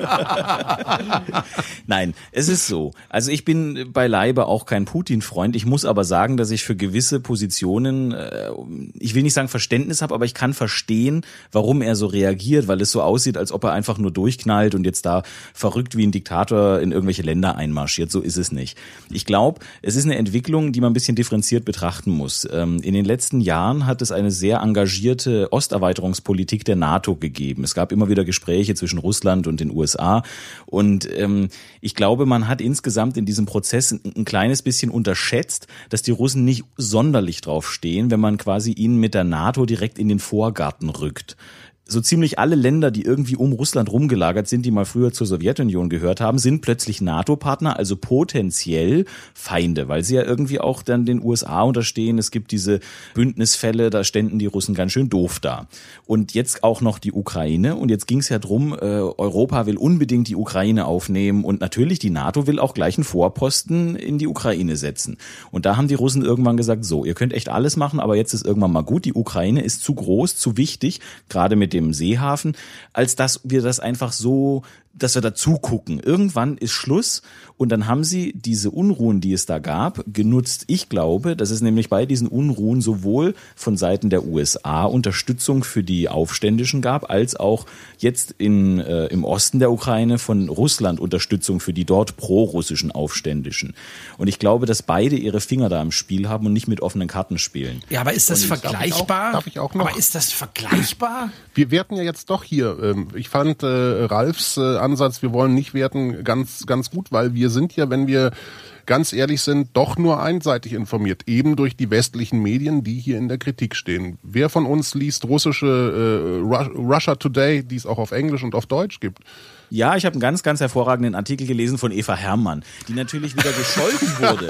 Nein, es ist so. Also ich bin beileibe auch kein Putin-Freund. Ich muss aber sagen, dass ich für gewisse Positionen, ich will nicht sagen Verständnis habe, aber ich kann verstehen, warum er so reagiert, weil es so aussieht, als ob er einfach nur durchknallt und jetzt da verrückt wie ein Diktator in irgendwelche Länder einmarschiert. So ist es nicht. Ich glaube, es ist eine Entwicklung, die man ein bisschen differenziert betrachten muss. In den letzten Jahren hat es eine sehr engagierte Osterweiterungspolitik der NATO gegeben. Es gab immer wieder Gespräche zwischen Russland und den USA und ich glaube, man hat insgesamt in diesem Prozess ein kleines bisschen unterschätzt, dass die Russen nicht sonderlich drauf stehen, wenn man quasi ihnen mit der NATO direkt in den Vorgarten rückt. So ziemlich alle Länder, die irgendwie um Russland rumgelagert sind, die mal früher zur Sowjetunion gehört haben, sind plötzlich NATO-Partner, also potenziell Feinde, weil sie ja irgendwie auch dann den USA unterstehen. Es gibt diese Bündnisfälle, da ständen die Russen ganz schön doof da. Und jetzt auch noch die Ukraine. Und jetzt ging es ja drum, Europa will unbedingt die Ukraine aufnehmen und natürlich die NATO will auch gleich einen Vorposten in die Ukraine setzen. Und da haben die Russen irgendwann gesagt, so, ihr könnt echt alles machen, aber jetzt ist irgendwann mal gut. Die Ukraine ist zu groß, zu wichtig, gerade mit dem Seehafen, als dass wir das einfach so, dass wir dazu gucken. Irgendwann ist Schluss und dann haben sie diese Unruhen, die es da gab, genutzt. Ich glaube, dass es nämlich bei diesen Unruhen sowohl von Seiten der USA Unterstützung für die Aufständischen gab, als auch jetzt im Osten der Ukraine von Russland Unterstützung für die dort pro-russischen Aufständischen. Und ich glaube, dass beide ihre Finger da im Spiel haben und nicht mit offenen Karten spielen. Ja, aber ist das vergleichbar? Darf ich auch noch? Aber ist das vergleichbar? Wir werten ja jetzt doch hier. Ich fand Ralfs Ansatz, wir wollen nicht werten, ganz, ganz gut, weil wir sind ja, wenn wir ganz ehrlich sind, doch nur einseitig informiert, eben durch die westlichen Medien, die hier in der Kritik stehen. Wer von uns liest russische Russia Today, die es auch auf Englisch und auf Deutsch gibt? Ja, ich habe einen ganz, ganz hervorragenden Artikel gelesen von Eva Herrmann, die natürlich wieder gescholten wurde.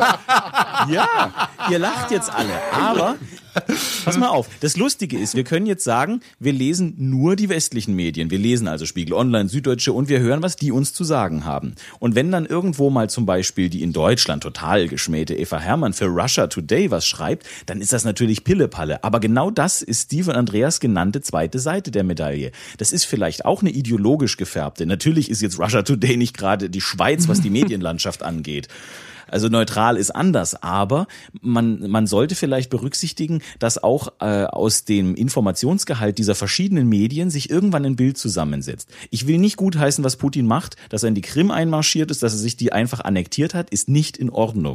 Ja, ihr lacht jetzt alle, aber pass mal auf, das Lustige ist, wir können jetzt sagen, wir lesen nur die westlichen Medien. Wir lesen also Spiegel Online, Süddeutsche und wir hören, was die uns zu sagen haben. Und wenn dann irgendwo mal zum Beispiel die in Deutschland total geschmähte Eva Herrmann für Russia Today was schreibt, dann ist das natürlich Pillepalle. Aber genau das ist die von Andreas genannte zweite Seite der Medaille. Das ist vielleicht auch eine ideologisch gefärbte. Natürlich ist jetzt Russia Today nicht gerade die Schweiz, was die Medienlandschaft angeht. Also neutral ist anders, aber man sollte vielleicht berücksichtigen, dass auch aus dem Informationsgehalt dieser verschiedenen Medien sich irgendwann ein Bild zusammensetzt. Ich will nicht gutheißen, was Putin macht, dass er in die Krim einmarschiert ist, dass er sich die einfach annektiert hat, ist nicht in Ordnung.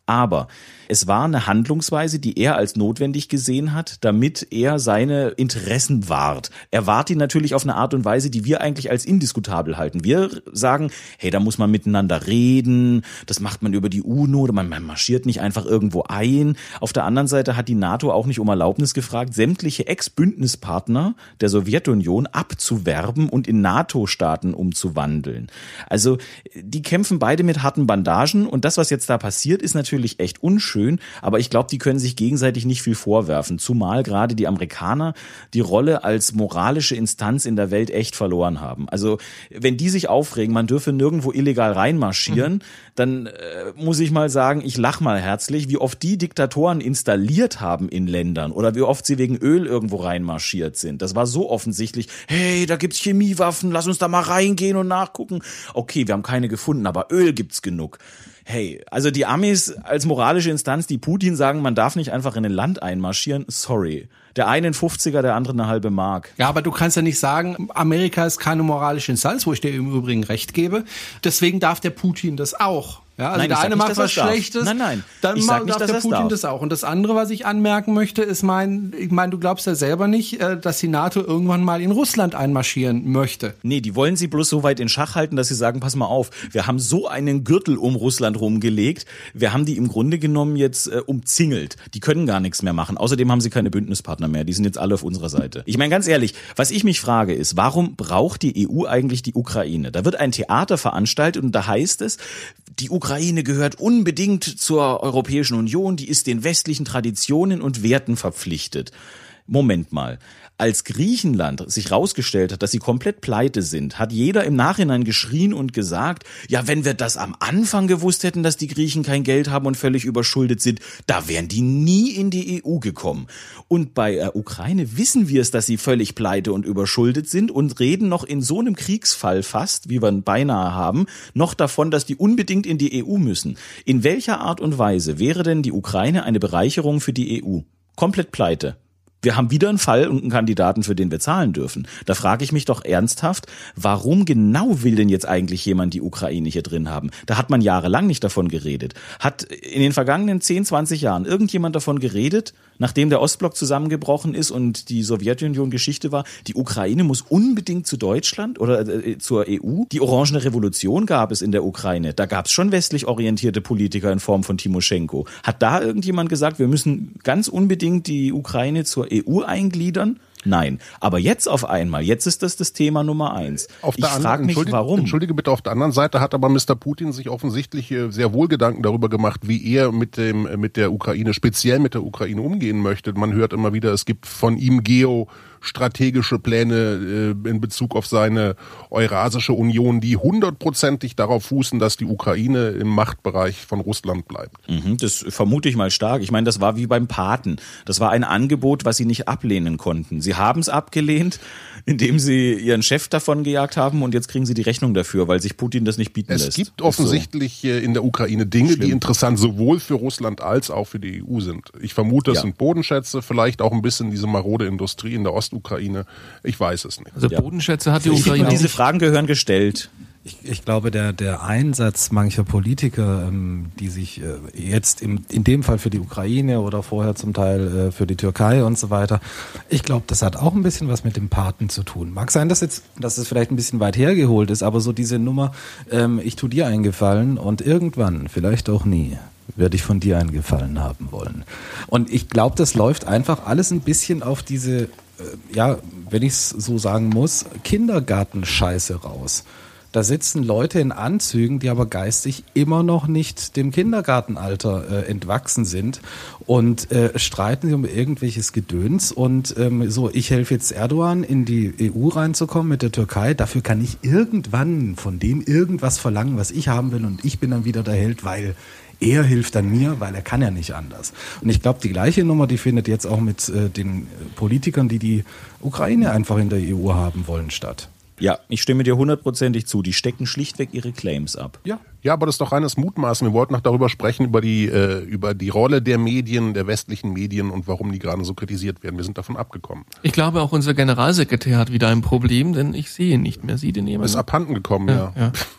Aber es war eine Handlungsweise, die er als notwendig gesehen hat, damit er seine Interessen wahrt. Er wahrt die natürlich auf eine Art und Weise, die wir eigentlich als indiskutabel halten. Wir sagen, hey, da muss man miteinander reden, das macht man über die UNO, man marschiert nicht einfach irgendwo ein. Auf der anderen Seite hat die NATO auch nicht um Erlaubnis gefragt, sämtliche Ex-Bündnispartner der Sowjetunion abzuwerben und in NATO-Staaten umzuwandeln. Also die kämpfen beide mit harten Bandagen und das, was jetzt da passiert, ist natürlich echt unschön, aber ich glaube, die können sich gegenseitig nicht viel vorwerfen, zumal gerade die Amerikaner die Rolle als moralische Instanz in der Welt echt verloren haben. Also wenn die sich aufregen, man dürfe nirgendwo illegal reinmarschieren, dann muss ich mal sagen, ich lach mal herzlich, wie oft die Diktatoren installiert haben in Ländern oder wie oft sie wegen Öl irgendwo reinmarschiert sind. Das war so offensichtlich, hey, da gibt's Chemiewaffen, lass uns da mal reingehen und nachgucken. Okay, wir haben keine gefunden, aber Öl gibt's genug. Hey, also die Amis als moralische Instanz, die Putin sagen, man darf nicht einfach in ein Land einmarschieren, sorry. Der eine ein 50er, der andere eine halbe Mark. Ja, aber du kannst ja nicht sagen, Amerika ist keine moralische Instanz, wo ich dir im Übrigen recht gebe. Deswegen darf der Putin das auch. Ja, also nein, der eine nicht, macht was Schlechtes, nein. dann Ich sag nicht, darf der Putin das auch. Und das andere, was ich anmerken möchte, ist du glaubst ja selber nicht, dass die NATO irgendwann mal in Russland einmarschieren möchte. Nee, die wollen sie bloß so weit in Schach halten, dass sie sagen, pass mal auf, wir haben so einen Gürtel um Russland rumgelegt, wir haben die im Grunde genommen jetzt umzingelt. Die können gar nichts mehr machen. Außerdem haben sie keine Bündnispartner mehr, die sind jetzt alle auf unserer Seite. Ich meine ganz ehrlich, was ich mich frage ist, warum braucht die EU eigentlich die Ukraine? Da wird ein Theater veranstaltet und da heißt es, die Ukraine gehört unbedingt zur Europäischen Union, die ist den westlichen Traditionen und Werten verpflichtet. Moment mal. Als Griechenland sich rausgestellt hat, dass sie komplett pleite sind, hat jeder im Nachhinein geschrien und gesagt, ja, wenn wir das am Anfang gewusst hätten, dass die Griechen kein Geld haben und völlig überschuldet sind, da wären die nie in die EU gekommen. Und bei der Ukraine wissen wir es, dass sie völlig pleite und überschuldet sind und reden noch in so einem Kriegsfall fast, wie wir ihn beinahe haben, noch davon, dass die unbedingt in die EU müssen. In welcher Art und Weise wäre denn die Ukraine eine Bereicherung für die EU? Komplett pleite. Wir haben wieder einen Fall und einen Kandidaten, für den wir zahlen dürfen. Da frage ich mich doch ernsthaft, warum genau will denn jetzt eigentlich jemand die Ukraine hier drin haben? Da hat man jahrelang nicht davon geredet. Hat in den vergangenen 10, 20 Jahren irgendjemand davon geredet, nachdem der Ostblock zusammengebrochen ist und die Sowjetunion Geschichte war, die Ukraine muss unbedingt zu Deutschland oder zur EU? Die Orangene Revolution gab es in der Ukraine. Da gab es schon westlich orientierte Politiker in Form von Timoschenko. Hat da irgendjemand gesagt, wir müssen ganz unbedingt die Ukraine zur EU eingliedern? Nein. Aber jetzt auf einmal, jetzt ist das Thema Nummer 1. Ich frage mich, warum. Entschuldige bitte, auf der anderen Seite hat aber Mr. Putin sich offensichtlich sehr wohl Gedanken darüber gemacht, wie er mit der Ukraine, speziell mit der Ukraine umgehen möchte. Man hört immer wieder, es gibt von ihm geostrategische Pläne in Bezug auf seine Eurasische Union, die 100%ig darauf fußen, dass die Ukraine im Machtbereich von Russland bleibt. Das vermute ich mal stark. Ich meine, das war wie beim Paten. Das war ein Angebot, was sie nicht ablehnen konnten. Sie haben es abgelehnt, indem sie ihren Chef davon gejagt haben und jetzt kriegen sie die Rechnung dafür, weil sich Putin das nicht bieten lässt. Es gibt offensichtlich in der Ukraine Dinge, die interessant sowohl für Russland als auch für die EU sind. Ich vermute, es sind Bodenschätze, vielleicht auch ein bisschen diese marode Industrie in der Ostukraine. Ich weiß es nicht. Also Bodenschätze hat die Ukraine. Diese Fragen gehören gestellt. Ich glaube, der Einsatz mancher Politiker, die sich jetzt in dem Fall für die Ukraine oder vorher zum Teil für die Türkei und so weiter, ich glaube, das hat auch ein bisschen was mit dem Paten zu tun. Mag sein, dass es vielleicht ein bisschen weit hergeholt ist, aber so diese Nummer, ich tu dir einen Gefallen und irgendwann, vielleicht auch nie, werde ich von dir einen Gefallen haben wollen. Und ich glaube, das läuft einfach alles ein bisschen auf diese, wenn ich es so sagen muss, Kindergartenscheiße raus. Da sitzen Leute in Anzügen, die aber geistig immer noch nicht dem Kindergartenalter entwachsen sind und streiten sich um irgendwelches Gedöns und ich helfe jetzt Erdogan in die EU reinzukommen mit der Türkei, dafür kann ich irgendwann von dem irgendwas verlangen, was ich haben will und ich bin dann wieder der Held, weil er hilft dann mir, weil er kann ja nicht anders. Und ich glaube, die gleiche Nummer, die findet jetzt auch mit den Politikern, die Ukraine einfach in der EU haben wollen, statt. Ja, ich stimme dir 100%ig zu. Die stecken schlichtweg ihre Claims ab. Ja, aber das ist doch reines Mutmaßen. Wir wollten noch darüber sprechen, über die Rolle der Medien, der westlichen Medien und warum die gerade so kritisiert werden. Wir sind davon abgekommen. Ich glaube, auch unser Generalsekretär hat wieder ein Problem, denn ich sehe ihn nicht mehr. Sie den jemand? Ist abhanden gekommen, ja.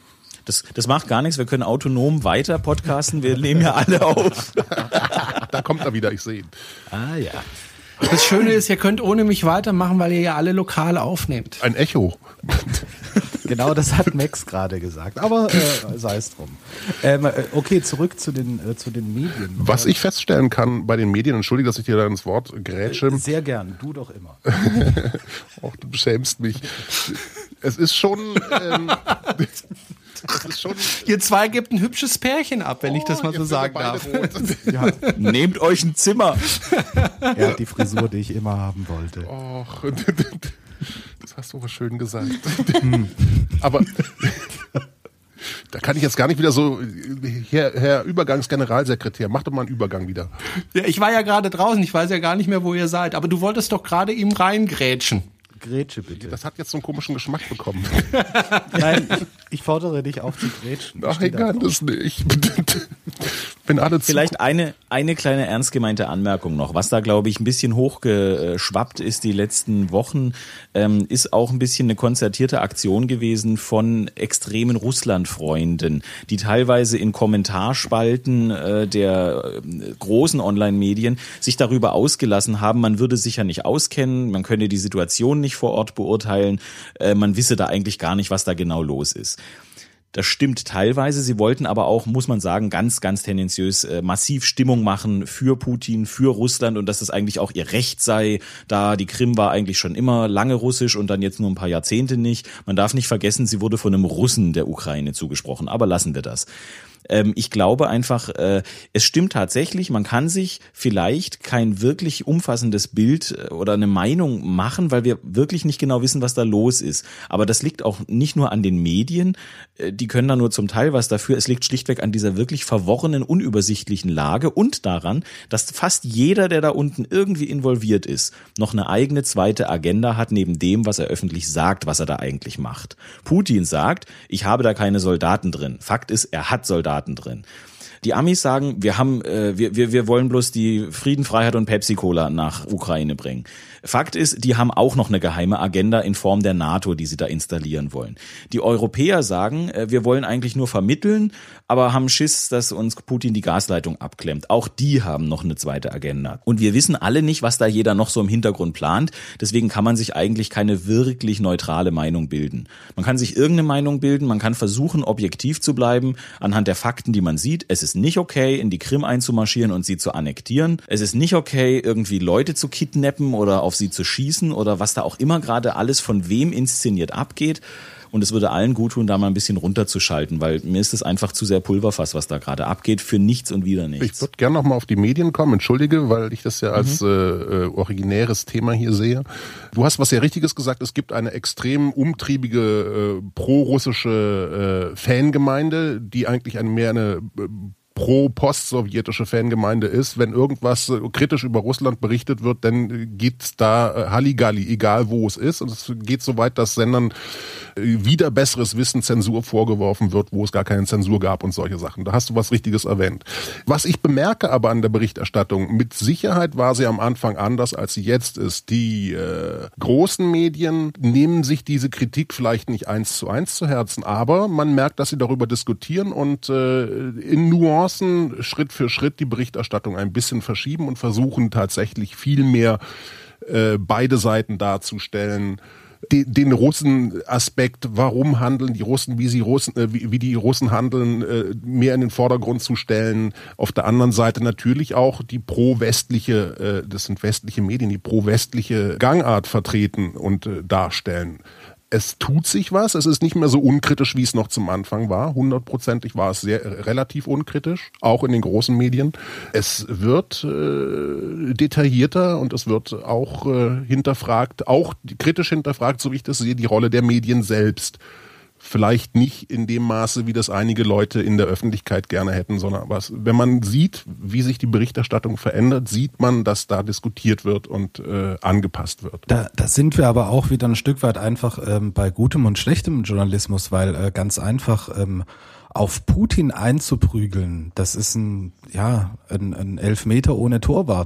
Das macht gar nichts, wir können autonom weiter podcasten, wir nehmen ja alle auf. Da kommt er wieder, ich sehe ihn. Ah ja. Das Schöne ist, ihr könnt ohne mich weitermachen, weil ihr ja alle lokal aufnehmt. Ein Echo. Genau, das hat Max gerade gesagt. Aber sei es drum. Okay, zurück zu den Medien. Was ich feststellen kann bei den Medien, entschuldige, dass ich dir da ins Wort grätsche. Sehr gern, du doch immer. Och, du beschämst mich. Es ist schon... Ihr zwei gebt ein hübsches Pärchen ab, wenn ich das mal so sagen darf. Ja, Nehmt euch ein Zimmer. er hat die Frisur, die ich immer haben wollte. Och, das hast du aber schön gesagt. Aber da kann ich jetzt gar nicht wieder so, Herr Übergangsgeneralsekretär, mach doch mal einen Übergang wieder. Ja, ich war ja gerade draußen, ich weiß ja gar nicht mehr, wo ihr seid, aber du wolltest doch gerade ihm reingrätschen. Grätsche bitte. Das hat jetzt so einen komischen Geschmack bekommen. Nein, ich fordere dich auf zu grätschen. Ach, ich kann das nicht. Bin alle Vielleicht eine kleine ernst gemeinte Anmerkung noch. Was da, glaube ich, ein bisschen hochgeschwappt ist die letzten Wochen, ist auch ein bisschen eine konzertierte Aktion gewesen von extremen Russland-Freunden, die teilweise in Kommentarspalten der großen Online-Medien sich darüber ausgelassen haben, man würde sich ja nicht auskennen, man könne die Situation nicht vor Ort beurteilen, man wisse da eigentlich gar nicht, was da genau los ist. Das stimmt teilweise. Sie wollten aber auch, muss man sagen, ganz, ganz tendenziös massiv Stimmung machen für Putin, für Russland und dass das eigentlich auch ihr Recht sei, da die Krim war eigentlich schon immer lange russisch und dann jetzt nur ein paar Jahrzehnte nicht. Man darf nicht vergessen, sie wurde von einem Russen der Ukraine zugesprochen, aber lassen wir das. Ich glaube einfach, es stimmt tatsächlich, man kann sich vielleicht kein wirklich umfassendes Bild oder eine Meinung machen, weil wir wirklich nicht genau wissen, was da los ist. Aber das liegt auch nicht nur an den Medien, die können da nur zum Teil was dafür. Es liegt schlichtweg an dieser wirklich verworrenen, unübersichtlichen Lage und daran, dass fast jeder, der da unten irgendwie involviert ist, noch eine eigene zweite Agenda hat, neben dem, was er öffentlich sagt, was er da eigentlich macht. Putin sagt, ich habe da keine Soldaten drin. Fakt ist, er hat Soldaten drin. Die Amis sagen, wir wollen bloß die Frieden, Freiheit und Pepsi-Cola nach Ukraine bringen. Fakt ist, die haben auch noch eine geheime Agenda in Form der NATO, die sie da installieren wollen. Die Europäer sagen, wir wollen eigentlich nur vermitteln, aber haben Schiss, dass uns Putin die Gasleitung abklemmt. Auch die haben noch eine zweite Agenda. Und wir wissen alle nicht, was da jeder noch so im Hintergrund plant. Deswegen kann man sich eigentlich keine wirklich neutrale Meinung bilden. Man kann sich irgendeine Meinung bilden, man kann versuchen, objektiv zu bleiben anhand der Fakten, die man sieht. Es ist nicht okay, in die Krim einzumarschieren und sie zu annektieren. Es ist nicht okay, irgendwie Leute zu kidnappen oder auf sie zu schießen oder was da auch immer gerade alles von wem inszeniert abgeht. Und es würde allen gut tun, da mal ein bisschen runterzuschalten, weil mir ist es einfach zu sehr Pulverfass, was da gerade abgeht, für nichts und wieder nichts. Ich würde gerne noch mal auf die Medien kommen, entschuldige, weil ich das ja als originäres Thema hier sehe. Du hast was sehr Richtiges gesagt, es gibt eine extrem umtriebige pro-russische Fangemeinde, die eigentlich mehr eine pro-postsowjetische Fangemeinde ist. Wenn irgendwas kritisch über Russland berichtet wird, dann geht's da Halligalli, egal wo es ist. Und es geht so weit, dass Sendern wieder besseres Wissen Zensur vorgeworfen wird, wo es gar keine Zensur gab und solche Sachen. Da hast du was Richtiges erwähnt. Was ich bemerke aber an der Berichterstattung, mit Sicherheit war sie am Anfang anders, als sie jetzt ist. Die großen Medien nehmen sich diese Kritik vielleicht nicht 1:1 zu Herzen, aber man merkt, dass sie darüber diskutieren und in Nuancen Schritt für Schritt die Berichterstattung ein bisschen verschieben und versuchen tatsächlich viel mehr beide Seiten darzustellen. Den Russen-Aspekt, warum handeln die Russen, wie die Russen handeln, mehr in den Vordergrund zu stellen. Auf der anderen Seite natürlich auch die pro-westliche, das sind westliche Medien, die pro-westliche Gangart vertreten und darstellen. Es tut sich was, es ist nicht mehr so unkritisch, wie es noch zum Anfang war. 100%ig war es relativ unkritisch, auch in den großen Medien. Es wird detaillierter und es wird auch hinterfragt, auch kritisch hinterfragt, so wie ich das sehe, die Rolle der Medien selbst. Vielleicht nicht in dem Maße, wie das einige Leute in der Öffentlichkeit gerne hätten, sondern wenn man sieht, wie sich die Berichterstattung verändert, sieht man, dass da diskutiert wird und angepasst wird. Da sind wir aber auch wieder ein Stück weit einfach bei gutem und schlechtem Journalismus, weil ganz einfach auf Putin einzuprügeln, das ist ein Elfmeter ohne Torwart.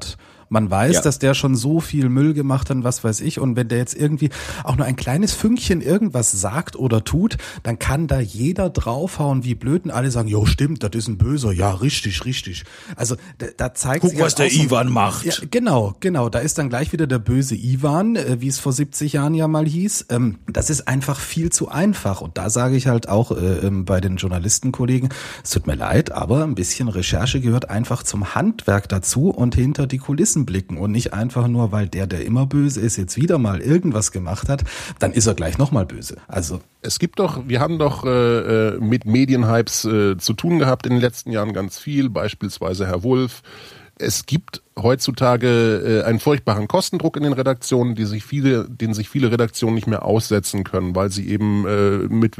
Man weiß, dass der schon so viel Müll gemacht hat, was weiß ich. Und wenn der jetzt irgendwie auch nur ein kleines Fünkchen irgendwas sagt oder tut, dann kann da jeder draufhauen, wie blöd, und alle sagen, jo, stimmt, das ist ein Böser. Ja, richtig. Also da zeigt sich, was der Ivan macht. Ja, genau. Da ist dann gleich wieder der böse Ivan, wie es vor 70 Jahren ja mal hieß. Das ist einfach viel zu einfach. Und da sage ich halt auch bei den Journalistenkollegen, es tut mir leid, aber ein bisschen Recherche gehört einfach zum Handwerk dazu und hinter die Kulissen blicken und nicht einfach nur, weil der immer böse ist, jetzt wieder mal irgendwas gemacht hat, dann ist er gleich nochmal böse. Also wir haben doch mit Medienhypes zu tun gehabt in den letzten Jahren ganz viel, beispielsweise Herr Wulff. Es gibt heutzutage einen furchtbaren Kostendruck in den Redaktionen, den sich viele Redaktionen nicht mehr aussetzen können, weil sie eben mit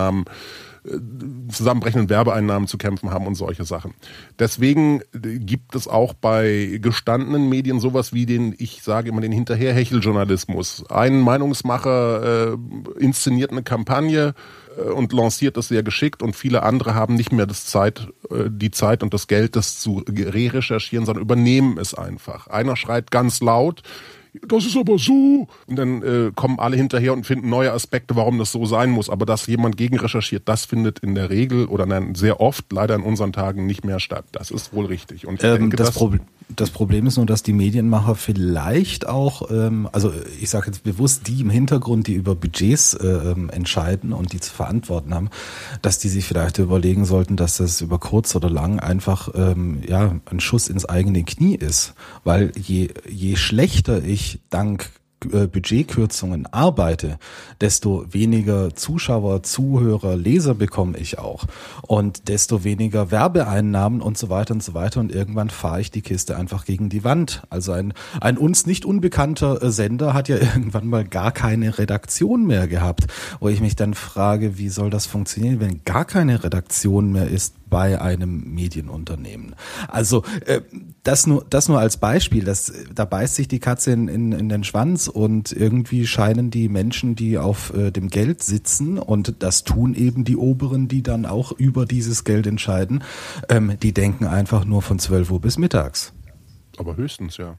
zusammenbrechenden Werbeeinnahmen zu kämpfen haben und solche Sachen. Deswegen gibt es auch bei gestandenen Medien sowas wie den Hinterherhechel-Journalismus. Ein Meinungsmacher inszeniert eine Kampagne und lanciert das sehr geschickt und viele andere haben nicht mehr die Zeit und das Geld, das zu re-recherchieren, sondern übernehmen es einfach. Einer schreit ganz laut, das ist aber so. Und dann kommen alle hinterher und finden neue Aspekte, warum das so sein muss. Aber dass jemand gegen recherchiert, das findet in der Regel oder sehr oft leider in unseren Tagen nicht mehr statt. Das ist wohl richtig. Und ich denke, das Problem ist nur, dass die Medienmacher vielleicht auch, also ich sage jetzt bewusst, die im Hintergrund, die über Budgets entscheiden und die zu verantworten haben, dass die sich vielleicht überlegen sollten, dass das über kurz oder lang einfach ein Schuss ins eigene Knie ist. Weil je schlechter ich dank Budgetkürzungen arbeite, desto weniger Zuschauer, Zuhörer, Leser bekomme ich auch und desto weniger Werbeeinnahmen und so weiter und irgendwann fahre ich die Kiste einfach gegen die Wand. Also ein uns nicht unbekannter Sender hat ja irgendwann mal gar keine Redaktion mehr gehabt, wo ich mich dann frage, wie soll das funktionieren, wenn gar keine Redaktion mehr ist bei einem Medienunternehmen. Also das nur als Beispiel, da beißt sich die Katze in den Schwanz und irgendwie scheinen die Menschen, die auf dem Geld sitzen, und das tun eben die Oberen, die dann auch über dieses Geld entscheiden, die denken einfach nur von 12 Uhr bis mittags. Aber höchstens, ja.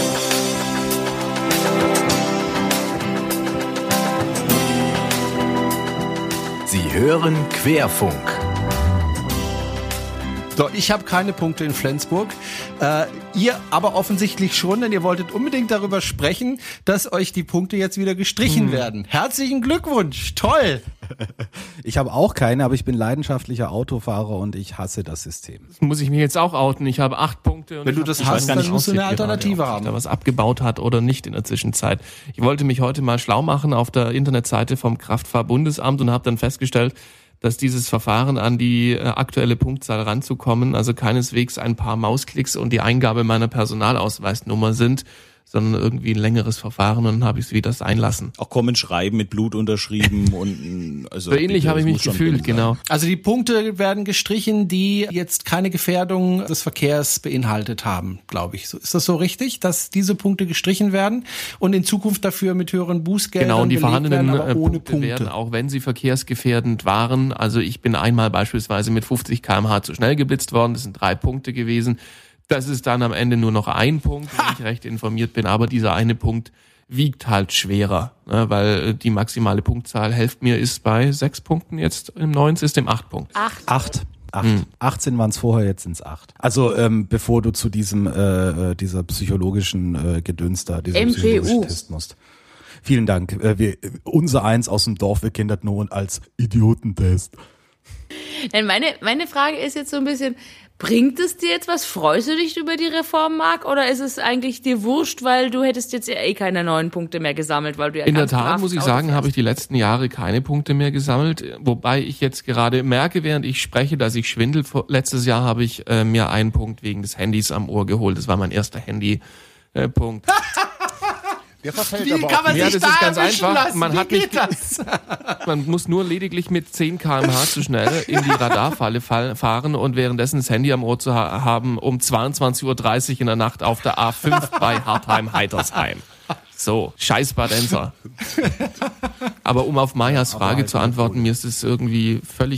Sie hören Querfunk. So, ich habe keine Punkte in Flensburg. Ihr aber offensichtlich schon, denn ihr wolltet unbedingt darüber sprechen, dass euch die Punkte jetzt wieder gestrichen werden. Herzlichen Glückwunsch, toll! Ich habe auch keine, aber ich bin leidenschaftlicher Autofahrer und ich hasse das System. Das muss ich mir jetzt auch outen. Ich habe 8 Punkte. Und wenn du das hast, dann musst du eine Alternative haben. Ob da was abgebaut hat oder nicht in der Zwischenzeit. Ich wollte mich heute mal schlau machen auf der Internetseite vom Kraftfahrbundesamt und habe dann festgestellt, dass dieses Verfahren an die aktuelle Punktzahl ranzukommen, also keineswegs ein paar Mausklicks und die Eingabe meiner Personalausweisnummer sind, sondern irgendwie ein längeres Verfahren, und dann habe ich es wieder sein lassen. Auch kommen schreiben mit Blut unterschrieben und also so ähnlich habe ich mich gefühlt, genau. Also die Punkte werden gestrichen, die jetzt keine Gefährdung des Verkehrs beinhaltet haben, glaube ich. Ist das so richtig, dass diese Punkte gestrichen werden und in Zukunft dafür mit höheren Bußgeldern genau, und die vorhandenen werden, aber ohne Punkte werden, auch wenn sie verkehrsgefährdend waren, also ich bin einmal beispielsweise mit 50 km/h zu schnell geblitzt worden, das sind 3 Punkte gewesen. Das ist dann am Ende nur noch 1 Punkt, wenn ich recht informiert bin. Aber dieser eine Punkt wiegt halt schwerer, ne, weil die maximale Punktzahl, helft mir, ist bei 6 Punkten jetzt im neuen System 8 Punkte. 8. 18 waren es vorher, jetzt sind es 8. Also bevor du zu diesem dieser psychologischen Gedöns da, diesem psychologischen Test musst. Vielen Dank. Unser Eins aus dem Dorf, wir kennen das nur als Idiotentest. Meine Frage ist jetzt so ein bisschen, bringt es dir jetzt was? Freust du dich über die Reform, Marc? Oder ist es eigentlich dir wurscht, weil du hättest jetzt ja keine 9 Punkte mehr gesammelt, weil du ja in der Tat, muss ich sagen, habe ich die letzten Jahre keine Punkte mehr gesammelt. Wobei ich jetzt gerade merke, während ich spreche, dass ich schwindel. Letztes Jahr habe ich mir 1 Punkt wegen des Handys am Ohr geholt. Das war mein erster Handy-Punkt. Wie kann man sich da ganz einfach. Lassen? Man hat nicht, man muss nur lediglich mit 10 km/h zu schnell in die Radarfalle fahren und währenddessen das Handy am Ohr zu haben um 22:30 Uhr in der Nacht auf der A5 bei Hartheim-Heitersheim. So, scheiß Badenser. Aber um auf Mayas Frage zu antworten, mir ist es irgendwie völlig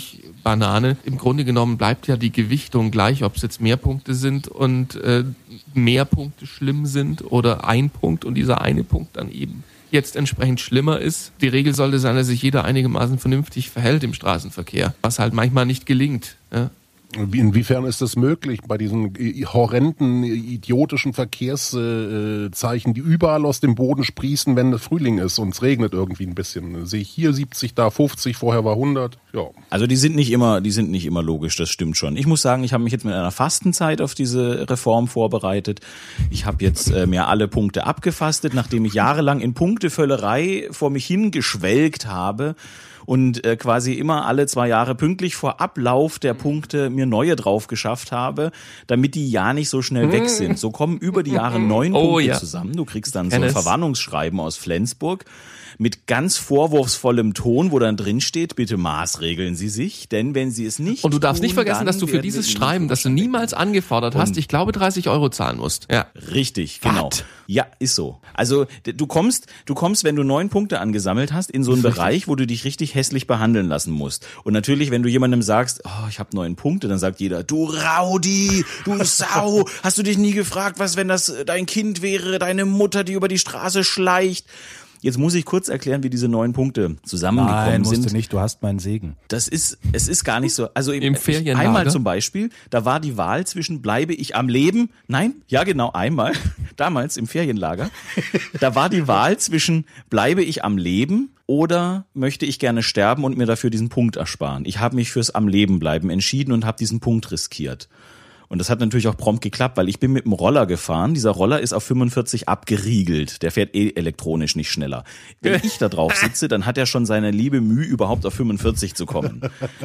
Banane. Im Grunde genommen bleibt ja die Gewichtung gleich, ob es jetzt mehr Punkte sind und mehr Punkte schlimm sind oder ein Punkt und dieser eine Punkt dann eben jetzt entsprechend schlimmer ist. Die Regel sollte sein, dass sich jeder einigermaßen vernünftig verhält im Straßenverkehr, was halt manchmal nicht gelingt. Ja. Inwiefern ist das möglich bei diesen horrenden, idiotischen Verkehrszeichen, die überall aus dem Boden sprießen, wenn es Frühling ist und es regnet irgendwie ein bisschen? Sehe ich hier 70, da 50, vorher war 100. Ja. Also die sind nicht immer logisch, das stimmt schon. Ich muss sagen, ich habe mich jetzt mit einer Fastenzeit auf diese Reform vorbereitet. Ich habe jetzt mir alle Punkte abgefastet, nachdem ich jahrelang in Punktevöllerei vor mich hingeschwelgt habe und quasi immer alle 2 Jahre pünktlich vor Ablauf der Punkte mir neue drauf geschafft habe, damit die ja nicht so schnell weg sind. So kommen über die Jahre 9 Punkte zusammen. Du kriegst dann so ein Verwarnungsschreiben aus Flensburg mit ganz vorwurfsvollem Ton, wo dann drin steht, bitte maßregeln Sie sich, denn wenn Sie es nicht und du darfst tun, nicht vergessen, dass du für dieses Schreiben, das du niemals angefordert hast, ich glaube 30 € zahlen musst. Ja. Richtig, genau. Ja, ist so. Also du kommst, wenn du 9 Punkte angesammelt hast, in so einen Bereich, wo du dich richtig hässlich behandeln lassen musst. Und natürlich, wenn du jemandem sagst, oh, ich habe 9 Punkte, dann sagt jeder, du Rowdy, du Sau, hast du dich nie gefragt, was, wenn das dein Kind wäre, deine Mutter, die über die Straße schleicht? Jetzt muss ich kurz erklären, wie diese 9 Punkte zusammengekommen sind. Nein, musst du nicht, du hast meinen Segen. Es ist gar nicht so, also im Ferienlager. Einmal zum Beispiel, da war die Wahl zwischen bleibe ich am Leben, nein, ja genau, einmal, damals im Ferienlager, da war die Wahl zwischen bleibe ich am Leben oder möchte ich gerne sterben und mir dafür diesen Punkt ersparen. Ich habe mich fürs am Leben bleiben entschieden und habe diesen Punkt riskiert. Und das hat natürlich auch prompt geklappt, weil ich bin mit dem Roller gefahren. Dieser Roller ist auf 45 abgeriegelt. Der fährt elektronisch nicht schneller. Wenn ich da drauf sitze, dann hat er schon seine liebe Mühe, überhaupt auf 45 zu kommen.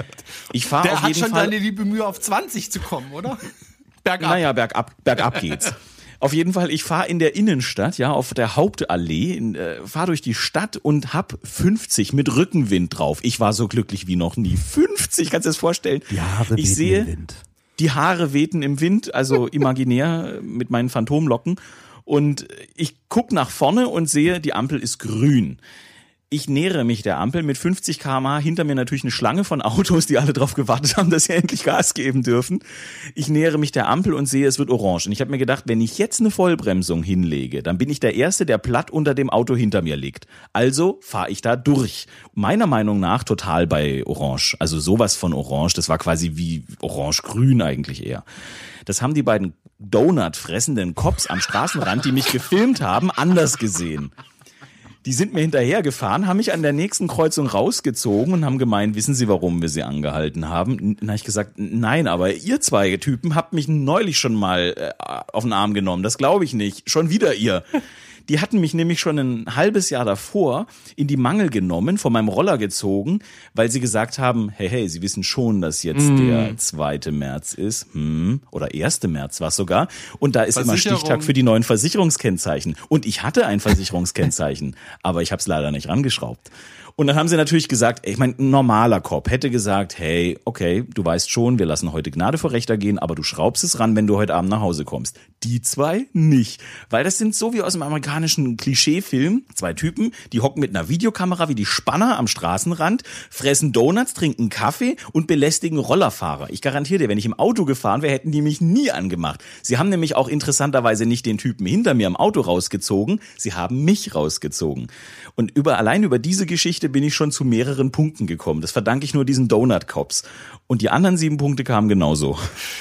Ich fahre auf jeden Fall. Der hat schon seine liebe Mühe, auf 20 zu kommen, oder? Bergab. Naja, bergab geht's. Auf jeden Fall, ich fahre in der Innenstadt, ja, auf der Hauptallee, fahre durch die Stadt und hab 50 mit Rückenwind drauf. Ich war so glücklich wie noch nie. 50, kannst du dir das vorstellen? Ja, ich sehe Wind. Die Haare wehten im Wind, also imaginär mit meinen Phantomlocken. Und ich guck nach vorne und sehe, die Ampel ist grün. Ich nähere mich der Ampel mit 50 km/h, hinter mir natürlich eine Schlange von Autos, die alle drauf gewartet haben, dass sie endlich Gas geben dürfen. Ich nähere mich der Ampel und sehe, es wird orange. Und ich habe mir gedacht, wenn ich jetzt eine Vollbremsung hinlege, dann bin ich der Erste, der platt unter dem Auto hinter mir liegt. Also fahre ich da durch. Meiner Meinung nach total bei orange. Also sowas von orange, das war quasi wie orange-grün eigentlich eher. Das haben die beiden Donut-fressenden Cops am Straßenrand, die mich gefilmt haben, anders gesehen. Die sind mir hinterhergefahren, haben mich an der nächsten Kreuzung rausgezogen und haben gemeint, wissen Sie, warum wir Sie angehalten haben? Dann habe ich gesagt, nein, aber ihr 2 Typen habt mich neulich schon mal auf den Arm genommen. Das glaube ich nicht. Schon wieder ihr. Die hatten mich nämlich schon ein halbes Jahr davor in die Mangel genommen, von meinem Roller gezogen, weil sie gesagt haben, hey, Sie wissen schon, dass jetzt der 2. März ist, oder 1. März war es sogar, und da ist immer Stichtag für die neuen Versicherungskennzeichen. Und ich hatte ein Versicherungskennzeichen, aber ich habe es leider nicht rangeschraubt. Und dann haben sie natürlich gesagt, ich meine, ein normaler Cop hätte gesagt, hey, okay, du weißt schon, wir lassen heute Gnade vor Rechter gehen, aber du schraubst es ran, wenn du heute Abend nach Hause kommst. Die 2 nicht. Weil das sind so wie aus einem amerikanischen Klischeefilm, 2 Typen, die hocken mit einer Videokamera wie die Spanner am Straßenrand, fressen Donuts, trinken Kaffee und belästigen Rollerfahrer. Ich garantiere dir, wenn ich im Auto gefahren wäre, hätten die mich nie angemacht. Sie haben nämlich auch interessanterweise nicht den Typen hinter mir im Auto rausgezogen, sie haben mich rausgezogen. Und allein über diese Geschichte bin ich schon zu mehreren Punkten gekommen. Das verdanke ich nur diesen Donut-Cops. Und die anderen 7 Punkte kamen genauso.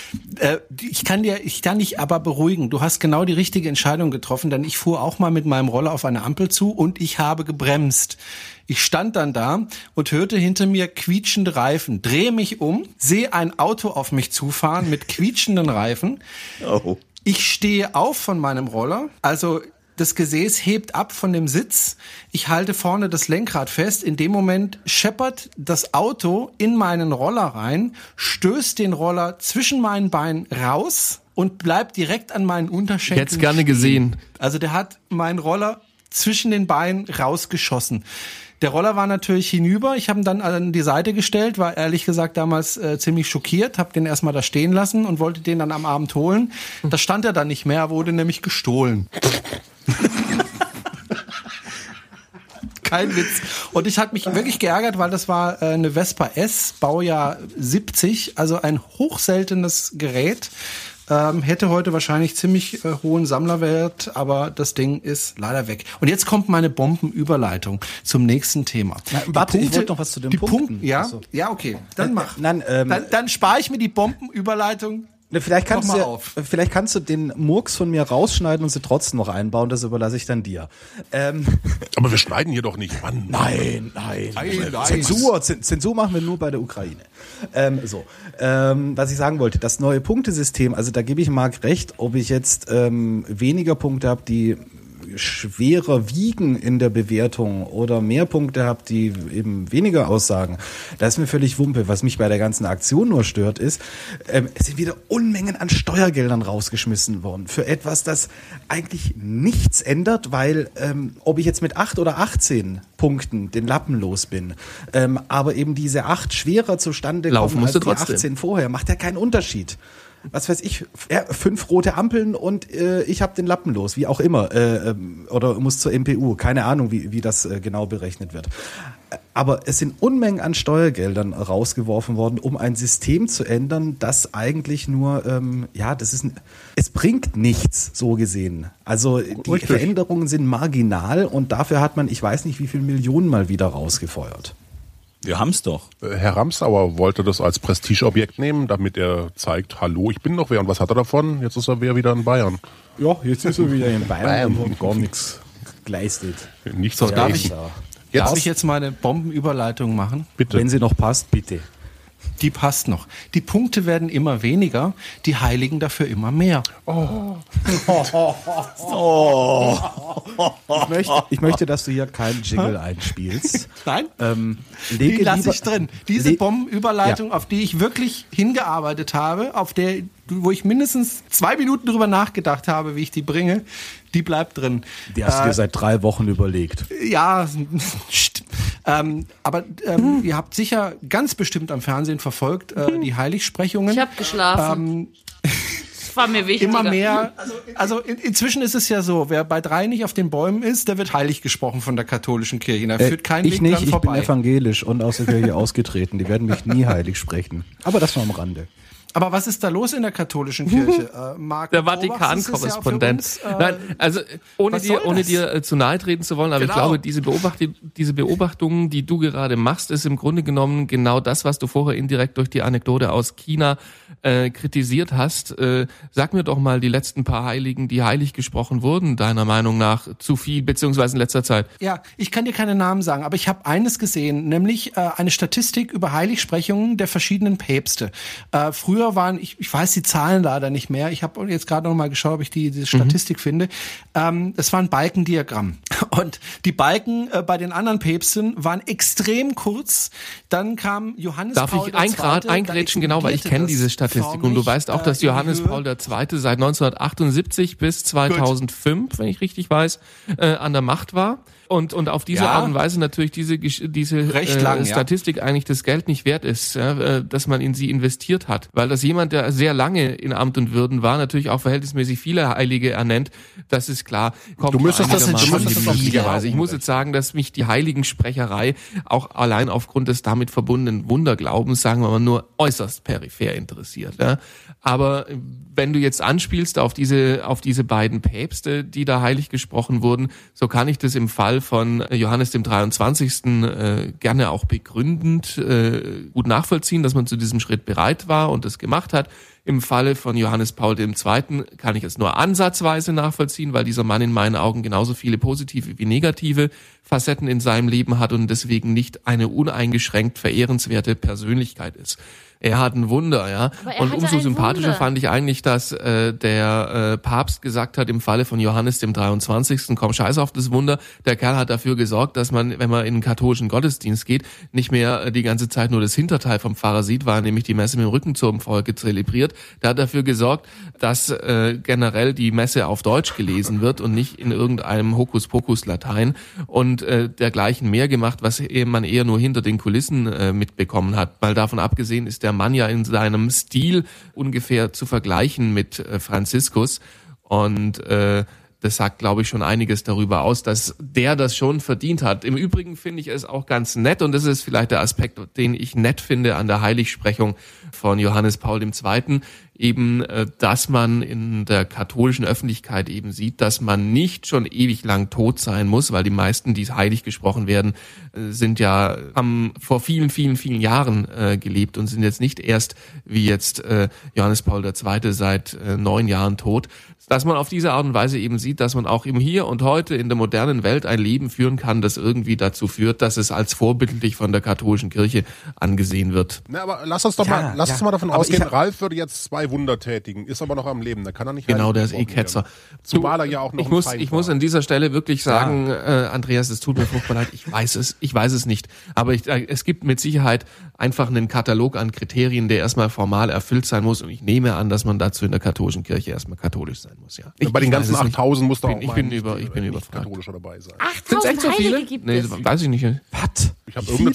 Ich kann dich aber beruhigen. Du hast genau die richtige Entscheidung getroffen, denn ich fuhr auch mal mit meinem Roller auf eine Ampel zu und ich habe gebremst. Ich stand dann da und hörte hinter mir quietschende Reifen, drehe mich um, sehe ein Auto auf mich zufahren mit quietschenden Reifen. Oh. Ich stehe auf von meinem Roller, also das Gesäß hebt ab von dem Sitz. Ich halte vorne das Lenkrad fest. In dem Moment scheppert das Auto in meinen Roller rein, stößt den Roller zwischen meinen Beinen raus und bleibt direkt an meinen Unterschenkeln. Ich hätte es gerne gesehen. Also der hat meinen Roller zwischen den Beinen rausgeschossen. Der Roller war natürlich hinüber. Ich habe ihn dann an die Seite gestellt, war ehrlich gesagt damals ziemlich schockiert, habe den erstmal da stehen lassen und wollte den dann am Abend holen. Da stand er dann nicht mehr, wurde nämlich gestohlen. kein Witz. Und ich hatte mich wirklich geärgert, weil das war eine Vespa S, Baujahr 70, also ein hochseltenes Gerät. Hätte heute wahrscheinlich ziemlich hohen Sammlerwert, aber das Ding ist leider weg. Und jetzt kommt meine Bombenüberleitung zum nächsten Thema. Warte, ich wollte noch was zu den Punkten. Ja, Achso. ja, okay, dann mach. Nein, Dann spare ich mir die Bombenüberleitung. Vielleicht kannst du den Murks von mir rausschneiden und sie trotzdem noch einbauen, das überlasse ich dann dir. Aber wir schneiden hier doch nicht, Mann. Nein. Zensur machen wir nur bei der Ukraine. Was ich sagen wollte, das neue Punktesystem, also da gebe ich Marc recht, ob ich jetzt weniger Punkte habe, die schwerer wiegen in der Bewertung oder mehr Punkte habe, die eben weniger aussagen, da ist mir völlig Wumpe. Was mich bei der ganzen Aktion nur stört, ist, es sind wieder Unmengen an Steuergeldern rausgeschmissen worden für etwas, das eigentlich nichts ändert, weil ob ich jetzt mit 8 oder 18 Punkten den Lappen los bin, aber eben diese 8 schwerer zustande kommen als die 18 vorher, macht ja keinen Unterschied. Was weiß ich, 5 rote Ampeln und ich habe den Lappen los, wie auch immer, oder muss zur MPU, keine Ahnung, wie das genau berechnet wird. Aber es sind Unmengen an Steuergeldern rausgeworfen worden, um ein System zu ändern, das eigentlich nur, es bringt nichts, so gesehen. Also die Veränderungen sind marginal und dafür hat man, ich weiß nicht, wie viel Millionen mal wieder rausgefeuert. Wir haben's doch. Herr Ramsauer wollte das als Prestigeobjekt nehmen, damit er zeigt, hallo, ich bin noch wer. Und was hat er davon? Jetzt ist er wieder in Bayern. Ja, jetzt ist er wieder in Bayern und gar nichts geleistet. Nichts so, Darf ich jetzt meine Bombenüberleitung machen? Bitte. Wenn sie noch passt, bitte. Die passt noch. Die Punkte werden immer weniger, die Heiligen dafür immer mehr. Ich möchte, dass du hier keinen Jingle einspielst. Nein, die lasse ich drin. Diese Bombenüberleitung, auf die ich wirklich hingearbeitet habe, wo ich mindestens 2 Minuten drüber nachgedacht habe, wie ich die bringe, die bleibt drin. Die hast du dir seit 3 Wochen überlegt. Ja, aber ihr habt sicher ganz bestimmt am Fernsehen verfolgt die Heiligsprechungen. Ich habe geschlafen. Das war mir wichtig. Immer mehr. Also inzwischen ist es ja so, wer bei 3 nicht auf den Bäumen ist, der wird heilig gesprochen von der katholischen Kirche. Da führt kein Weg dran vorbei. Ich bin evangelisch und aus der Kirche ausgetreten. Die werden mich nie heilig sprechen. Aber das nur am Rande. Aber was ist da los in der katholischen Kirche? Marc, der Vatikan-Korrespondent. Nein, also ohne dir zu nahe treten zu wollen, aber ich glaube, diese Beobachtungen, die du gerade machst, ist im Grunde genommen genau das, was du vorher indirekt durch die Anekdote aus China kritisiert hast. Sag mir doch mal die letzten paar Heiligen, die heilig gesprochen wurden, deiner Meinung nach zu viel, beziehungsweise in letzter Zeit. Ja, ich kann dir keine Namen sagen, aber ich habe eines gesehen, nämlich eine Statistik über Heiligsprechungen der verschiedenen Päpste. Früher waren, ich weiß die Zahlen leider nicht mehr, ich habe jetzt gerade noch mal geschaut, ob ich diese Statistik finde, es war ein Balkendiagramm und die Balken bei den anderen Päpsten waren extrem kurz, dann kam Johannes Paul II. Darf ich eingrätschen, genau, weil ich kenne diese Statistik und du weißt auch, dass Johannes Paul II. Seit 1978 bis 2005, wenn ich richtig weiß, an der Macht war. Und auf diese Art und Weise natürlich diese Statistik eigentlich das Geld nicht wert ist, dass man in sie investiert hat. Weil das jemand, der sehr lange in Amt und Würden war, natürlich auch verhältnismäßig viele Heilige ernennt, das ist klar. Du müsstest das einigermaßen. Ich muss jetzt sagen, dass mich die Heiligensprecherei auch allein aufgrund des damit verbundenen Wunderglaubens, sagen wir mal, nur äußerst peripher interessiert. Ja. Aber wenn du jetzt anspielst auf diese beiden Päpste, die da heilig gesprochen wurden, so kann ich das im Fall von Johannes dem 23. Gerne auch begründend gut nachvollziehen, dass man zu diesem Schritt bereit war und das gemacht hat. Im Falle von Johannes Paul II. Kann ich es nur ansatzweise nachvollziehen, weil dieser Mann in meinen Augen genauso viele positive wie negative Facetten in seinem Leben hat und deswegen nicht eine uneingeschränkt verehrenswerte Persönlichkeit ist. Er hat ein Wunder, ja. Und umso sympathischer fand ich eigentlich, dass der Papst gesagt hat, im Falle von Johannes dem 23. komm, scheiß auf das Wunder. Der Kerl hat dafür gesorgt, dass man, wenn man in einen katholischen Gottesdienst geht, nicht mehr die ganze Zeit nur das Hinterteil vom Pfarrer sieht, war nämlich die Messe mit dem Rücken zum Volke zelebriert. Der hat dafür gesorgt, dass generell die Messe auf Deutsch gelesen wird und nicht in irgendeinem Hokuspokus Latein und dergleichen mehr gemacht, was man eher nur hinter den Kulissen mitbekommen hat. Mal davon abgesehen ist der Mann ja in seinem Stil ungefähr zu vergleichen mit Franziskus und Das sagt, glaube ich, schon einiges darüber aus, dass der das schon verdient hat. Im Übrigen finde ich es auch ganz nett, und das ist vielleicht der Aspekt, den ich nett finde an der Heiligsprechung von Johannes Paul II., eben, dass man in der katholischen Öffentlichkeit eben sieht, dass man nicht schon ewig lang tot sein muss, weil die meisten, die heilig gesprochen werden, haben vor vielen, vielen, vielen Jahren gelebt und sind jetzt nicht erst, wie jetzt Johannes Paul II. Seit 9 Jahren tot. Dass man auf diese Art und Weise eben sieht, dass man auch im Hier und Heute in der modernen Welt ein Leben führen kann, das irgendwie dazu führt, dass es als vorbildlich von der katholischen Kirche angesehen wird. Na, aber lass uns mal davon ausgehen, Ralf würde jetzt 2 Wunder tätigen, ist aber noch am Leben, da kann er nicht. Genau, der ist Ketzer. Zumal er ja auch noch ich muss an dieser Stelle wirklich sagen, Andreas, es tut mir furchtbar leid, ich weiß es nicht. Aber es gibt mit Sicherheit einfach einen Katalog an Kriterien, der erstmal formal erfüllt sein muss, und ich nehme an, dass man dazu in der katholischen Kirche erstmal katholisch sein muss, ja. Bei den ganzen 8000 muss da auch ich bin überfragt. katholischer dabei sein. 8000 Heilige gibt es. Nee, weiß ich nicht. Was? Ich habe irgendeine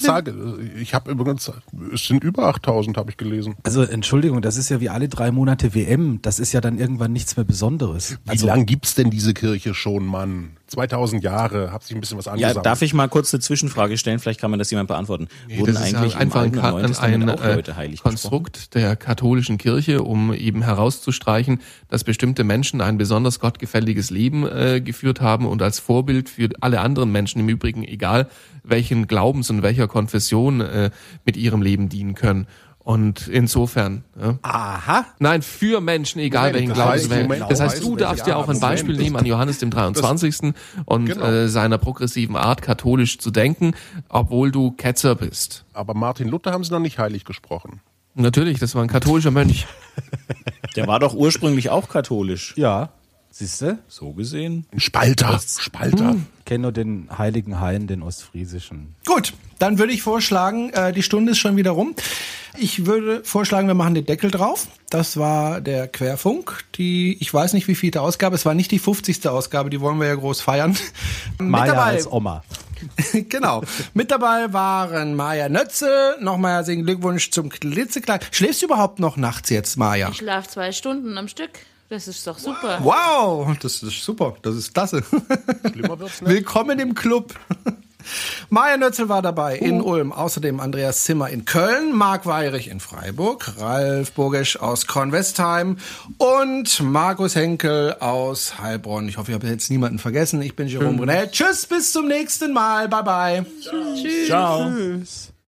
Zahl, es sind über 8000, habe ich gelesen. Also Entschuldigung, das ist ja wie alle 3 Monate WM. Das ist ja dann irgendwann nichts mehr Besonderes. Wie lang gibt's denn diese Kirche schon, Mann? 2000 Jahre, hat sich ein bisschen was angesammelt. Ja, darf ich mal kurz eine Zwischenfrage stellen? Vielleicht kann man das jemand beantworten. Wurden das eigentlich ist einfach im Alten und Neuen Testament auch Leute heilig Konstrukt gesprochen? der katholischen Kirche, um eben herauszustreichen, dass bestimmte Menschen ein besonders gottgefälliges Leben geführt haben und als Vorbild für alle anderen Menschen im Übrigen, egal welchen Glaubens und welcher Konfession, mit ihrem Leben dienen können. Und insofern, ja. Aha. Nein, für Menschen, egal welchen Glaubens. Das heißt, du darfst ja auch ein Beispiel nehmen an Johannes dem 23. und seiner progressiven Art, katholisch zu denken, obwohl du Ketzer bist. Aber Martin Luther haben sie noch nicht heilig gesprochen. Natürlich, das war ein katholischer Mönch. Der war doch ursprünglich auch katholisch. Ja. Siehste? So gesehen. Ein Spalter. Kenn nur den heiligen Hain, den ostfriesischen. Gut, dann würde ich vorschlagen, die Stunde ist schon wieder rum. Ich würde vorschlagen, wir machen den Deckel drauf. Das war der Querfunk. Ich weiß nicht, wie viele Ausgabe. Es war nicht die 50. Ausgabe, die wollen wir ja groß feiern. Maja als Oma. Genau. Mit dabei waren Maja Nötze. Nochmal herzlichen Glückwunsch zum Klitzeklein. Schläfst du überhaupt noch nachts jetzt, Maja? Ich schlafe 2 Stunden am Stück. Das ist doch super. Wow, das ist super. Das ist klasse. Schlimmer wird's nicht. Willkommen im Club. Maja Nötzel war dabei in Ulm, außerdem Andreas Zimmer in Köln, Marc Weyrich in Freiburg, Ralf Burgisch aus Kornwestheim und Markus Henkel aus Heilbronn. Ich hoffe, ich habe jetzt niemanden vergessen. Ich bin Jerome Brunel. Tschüss, bis zum nächsten Mal. Bye, bye. Ciao. Tschüss.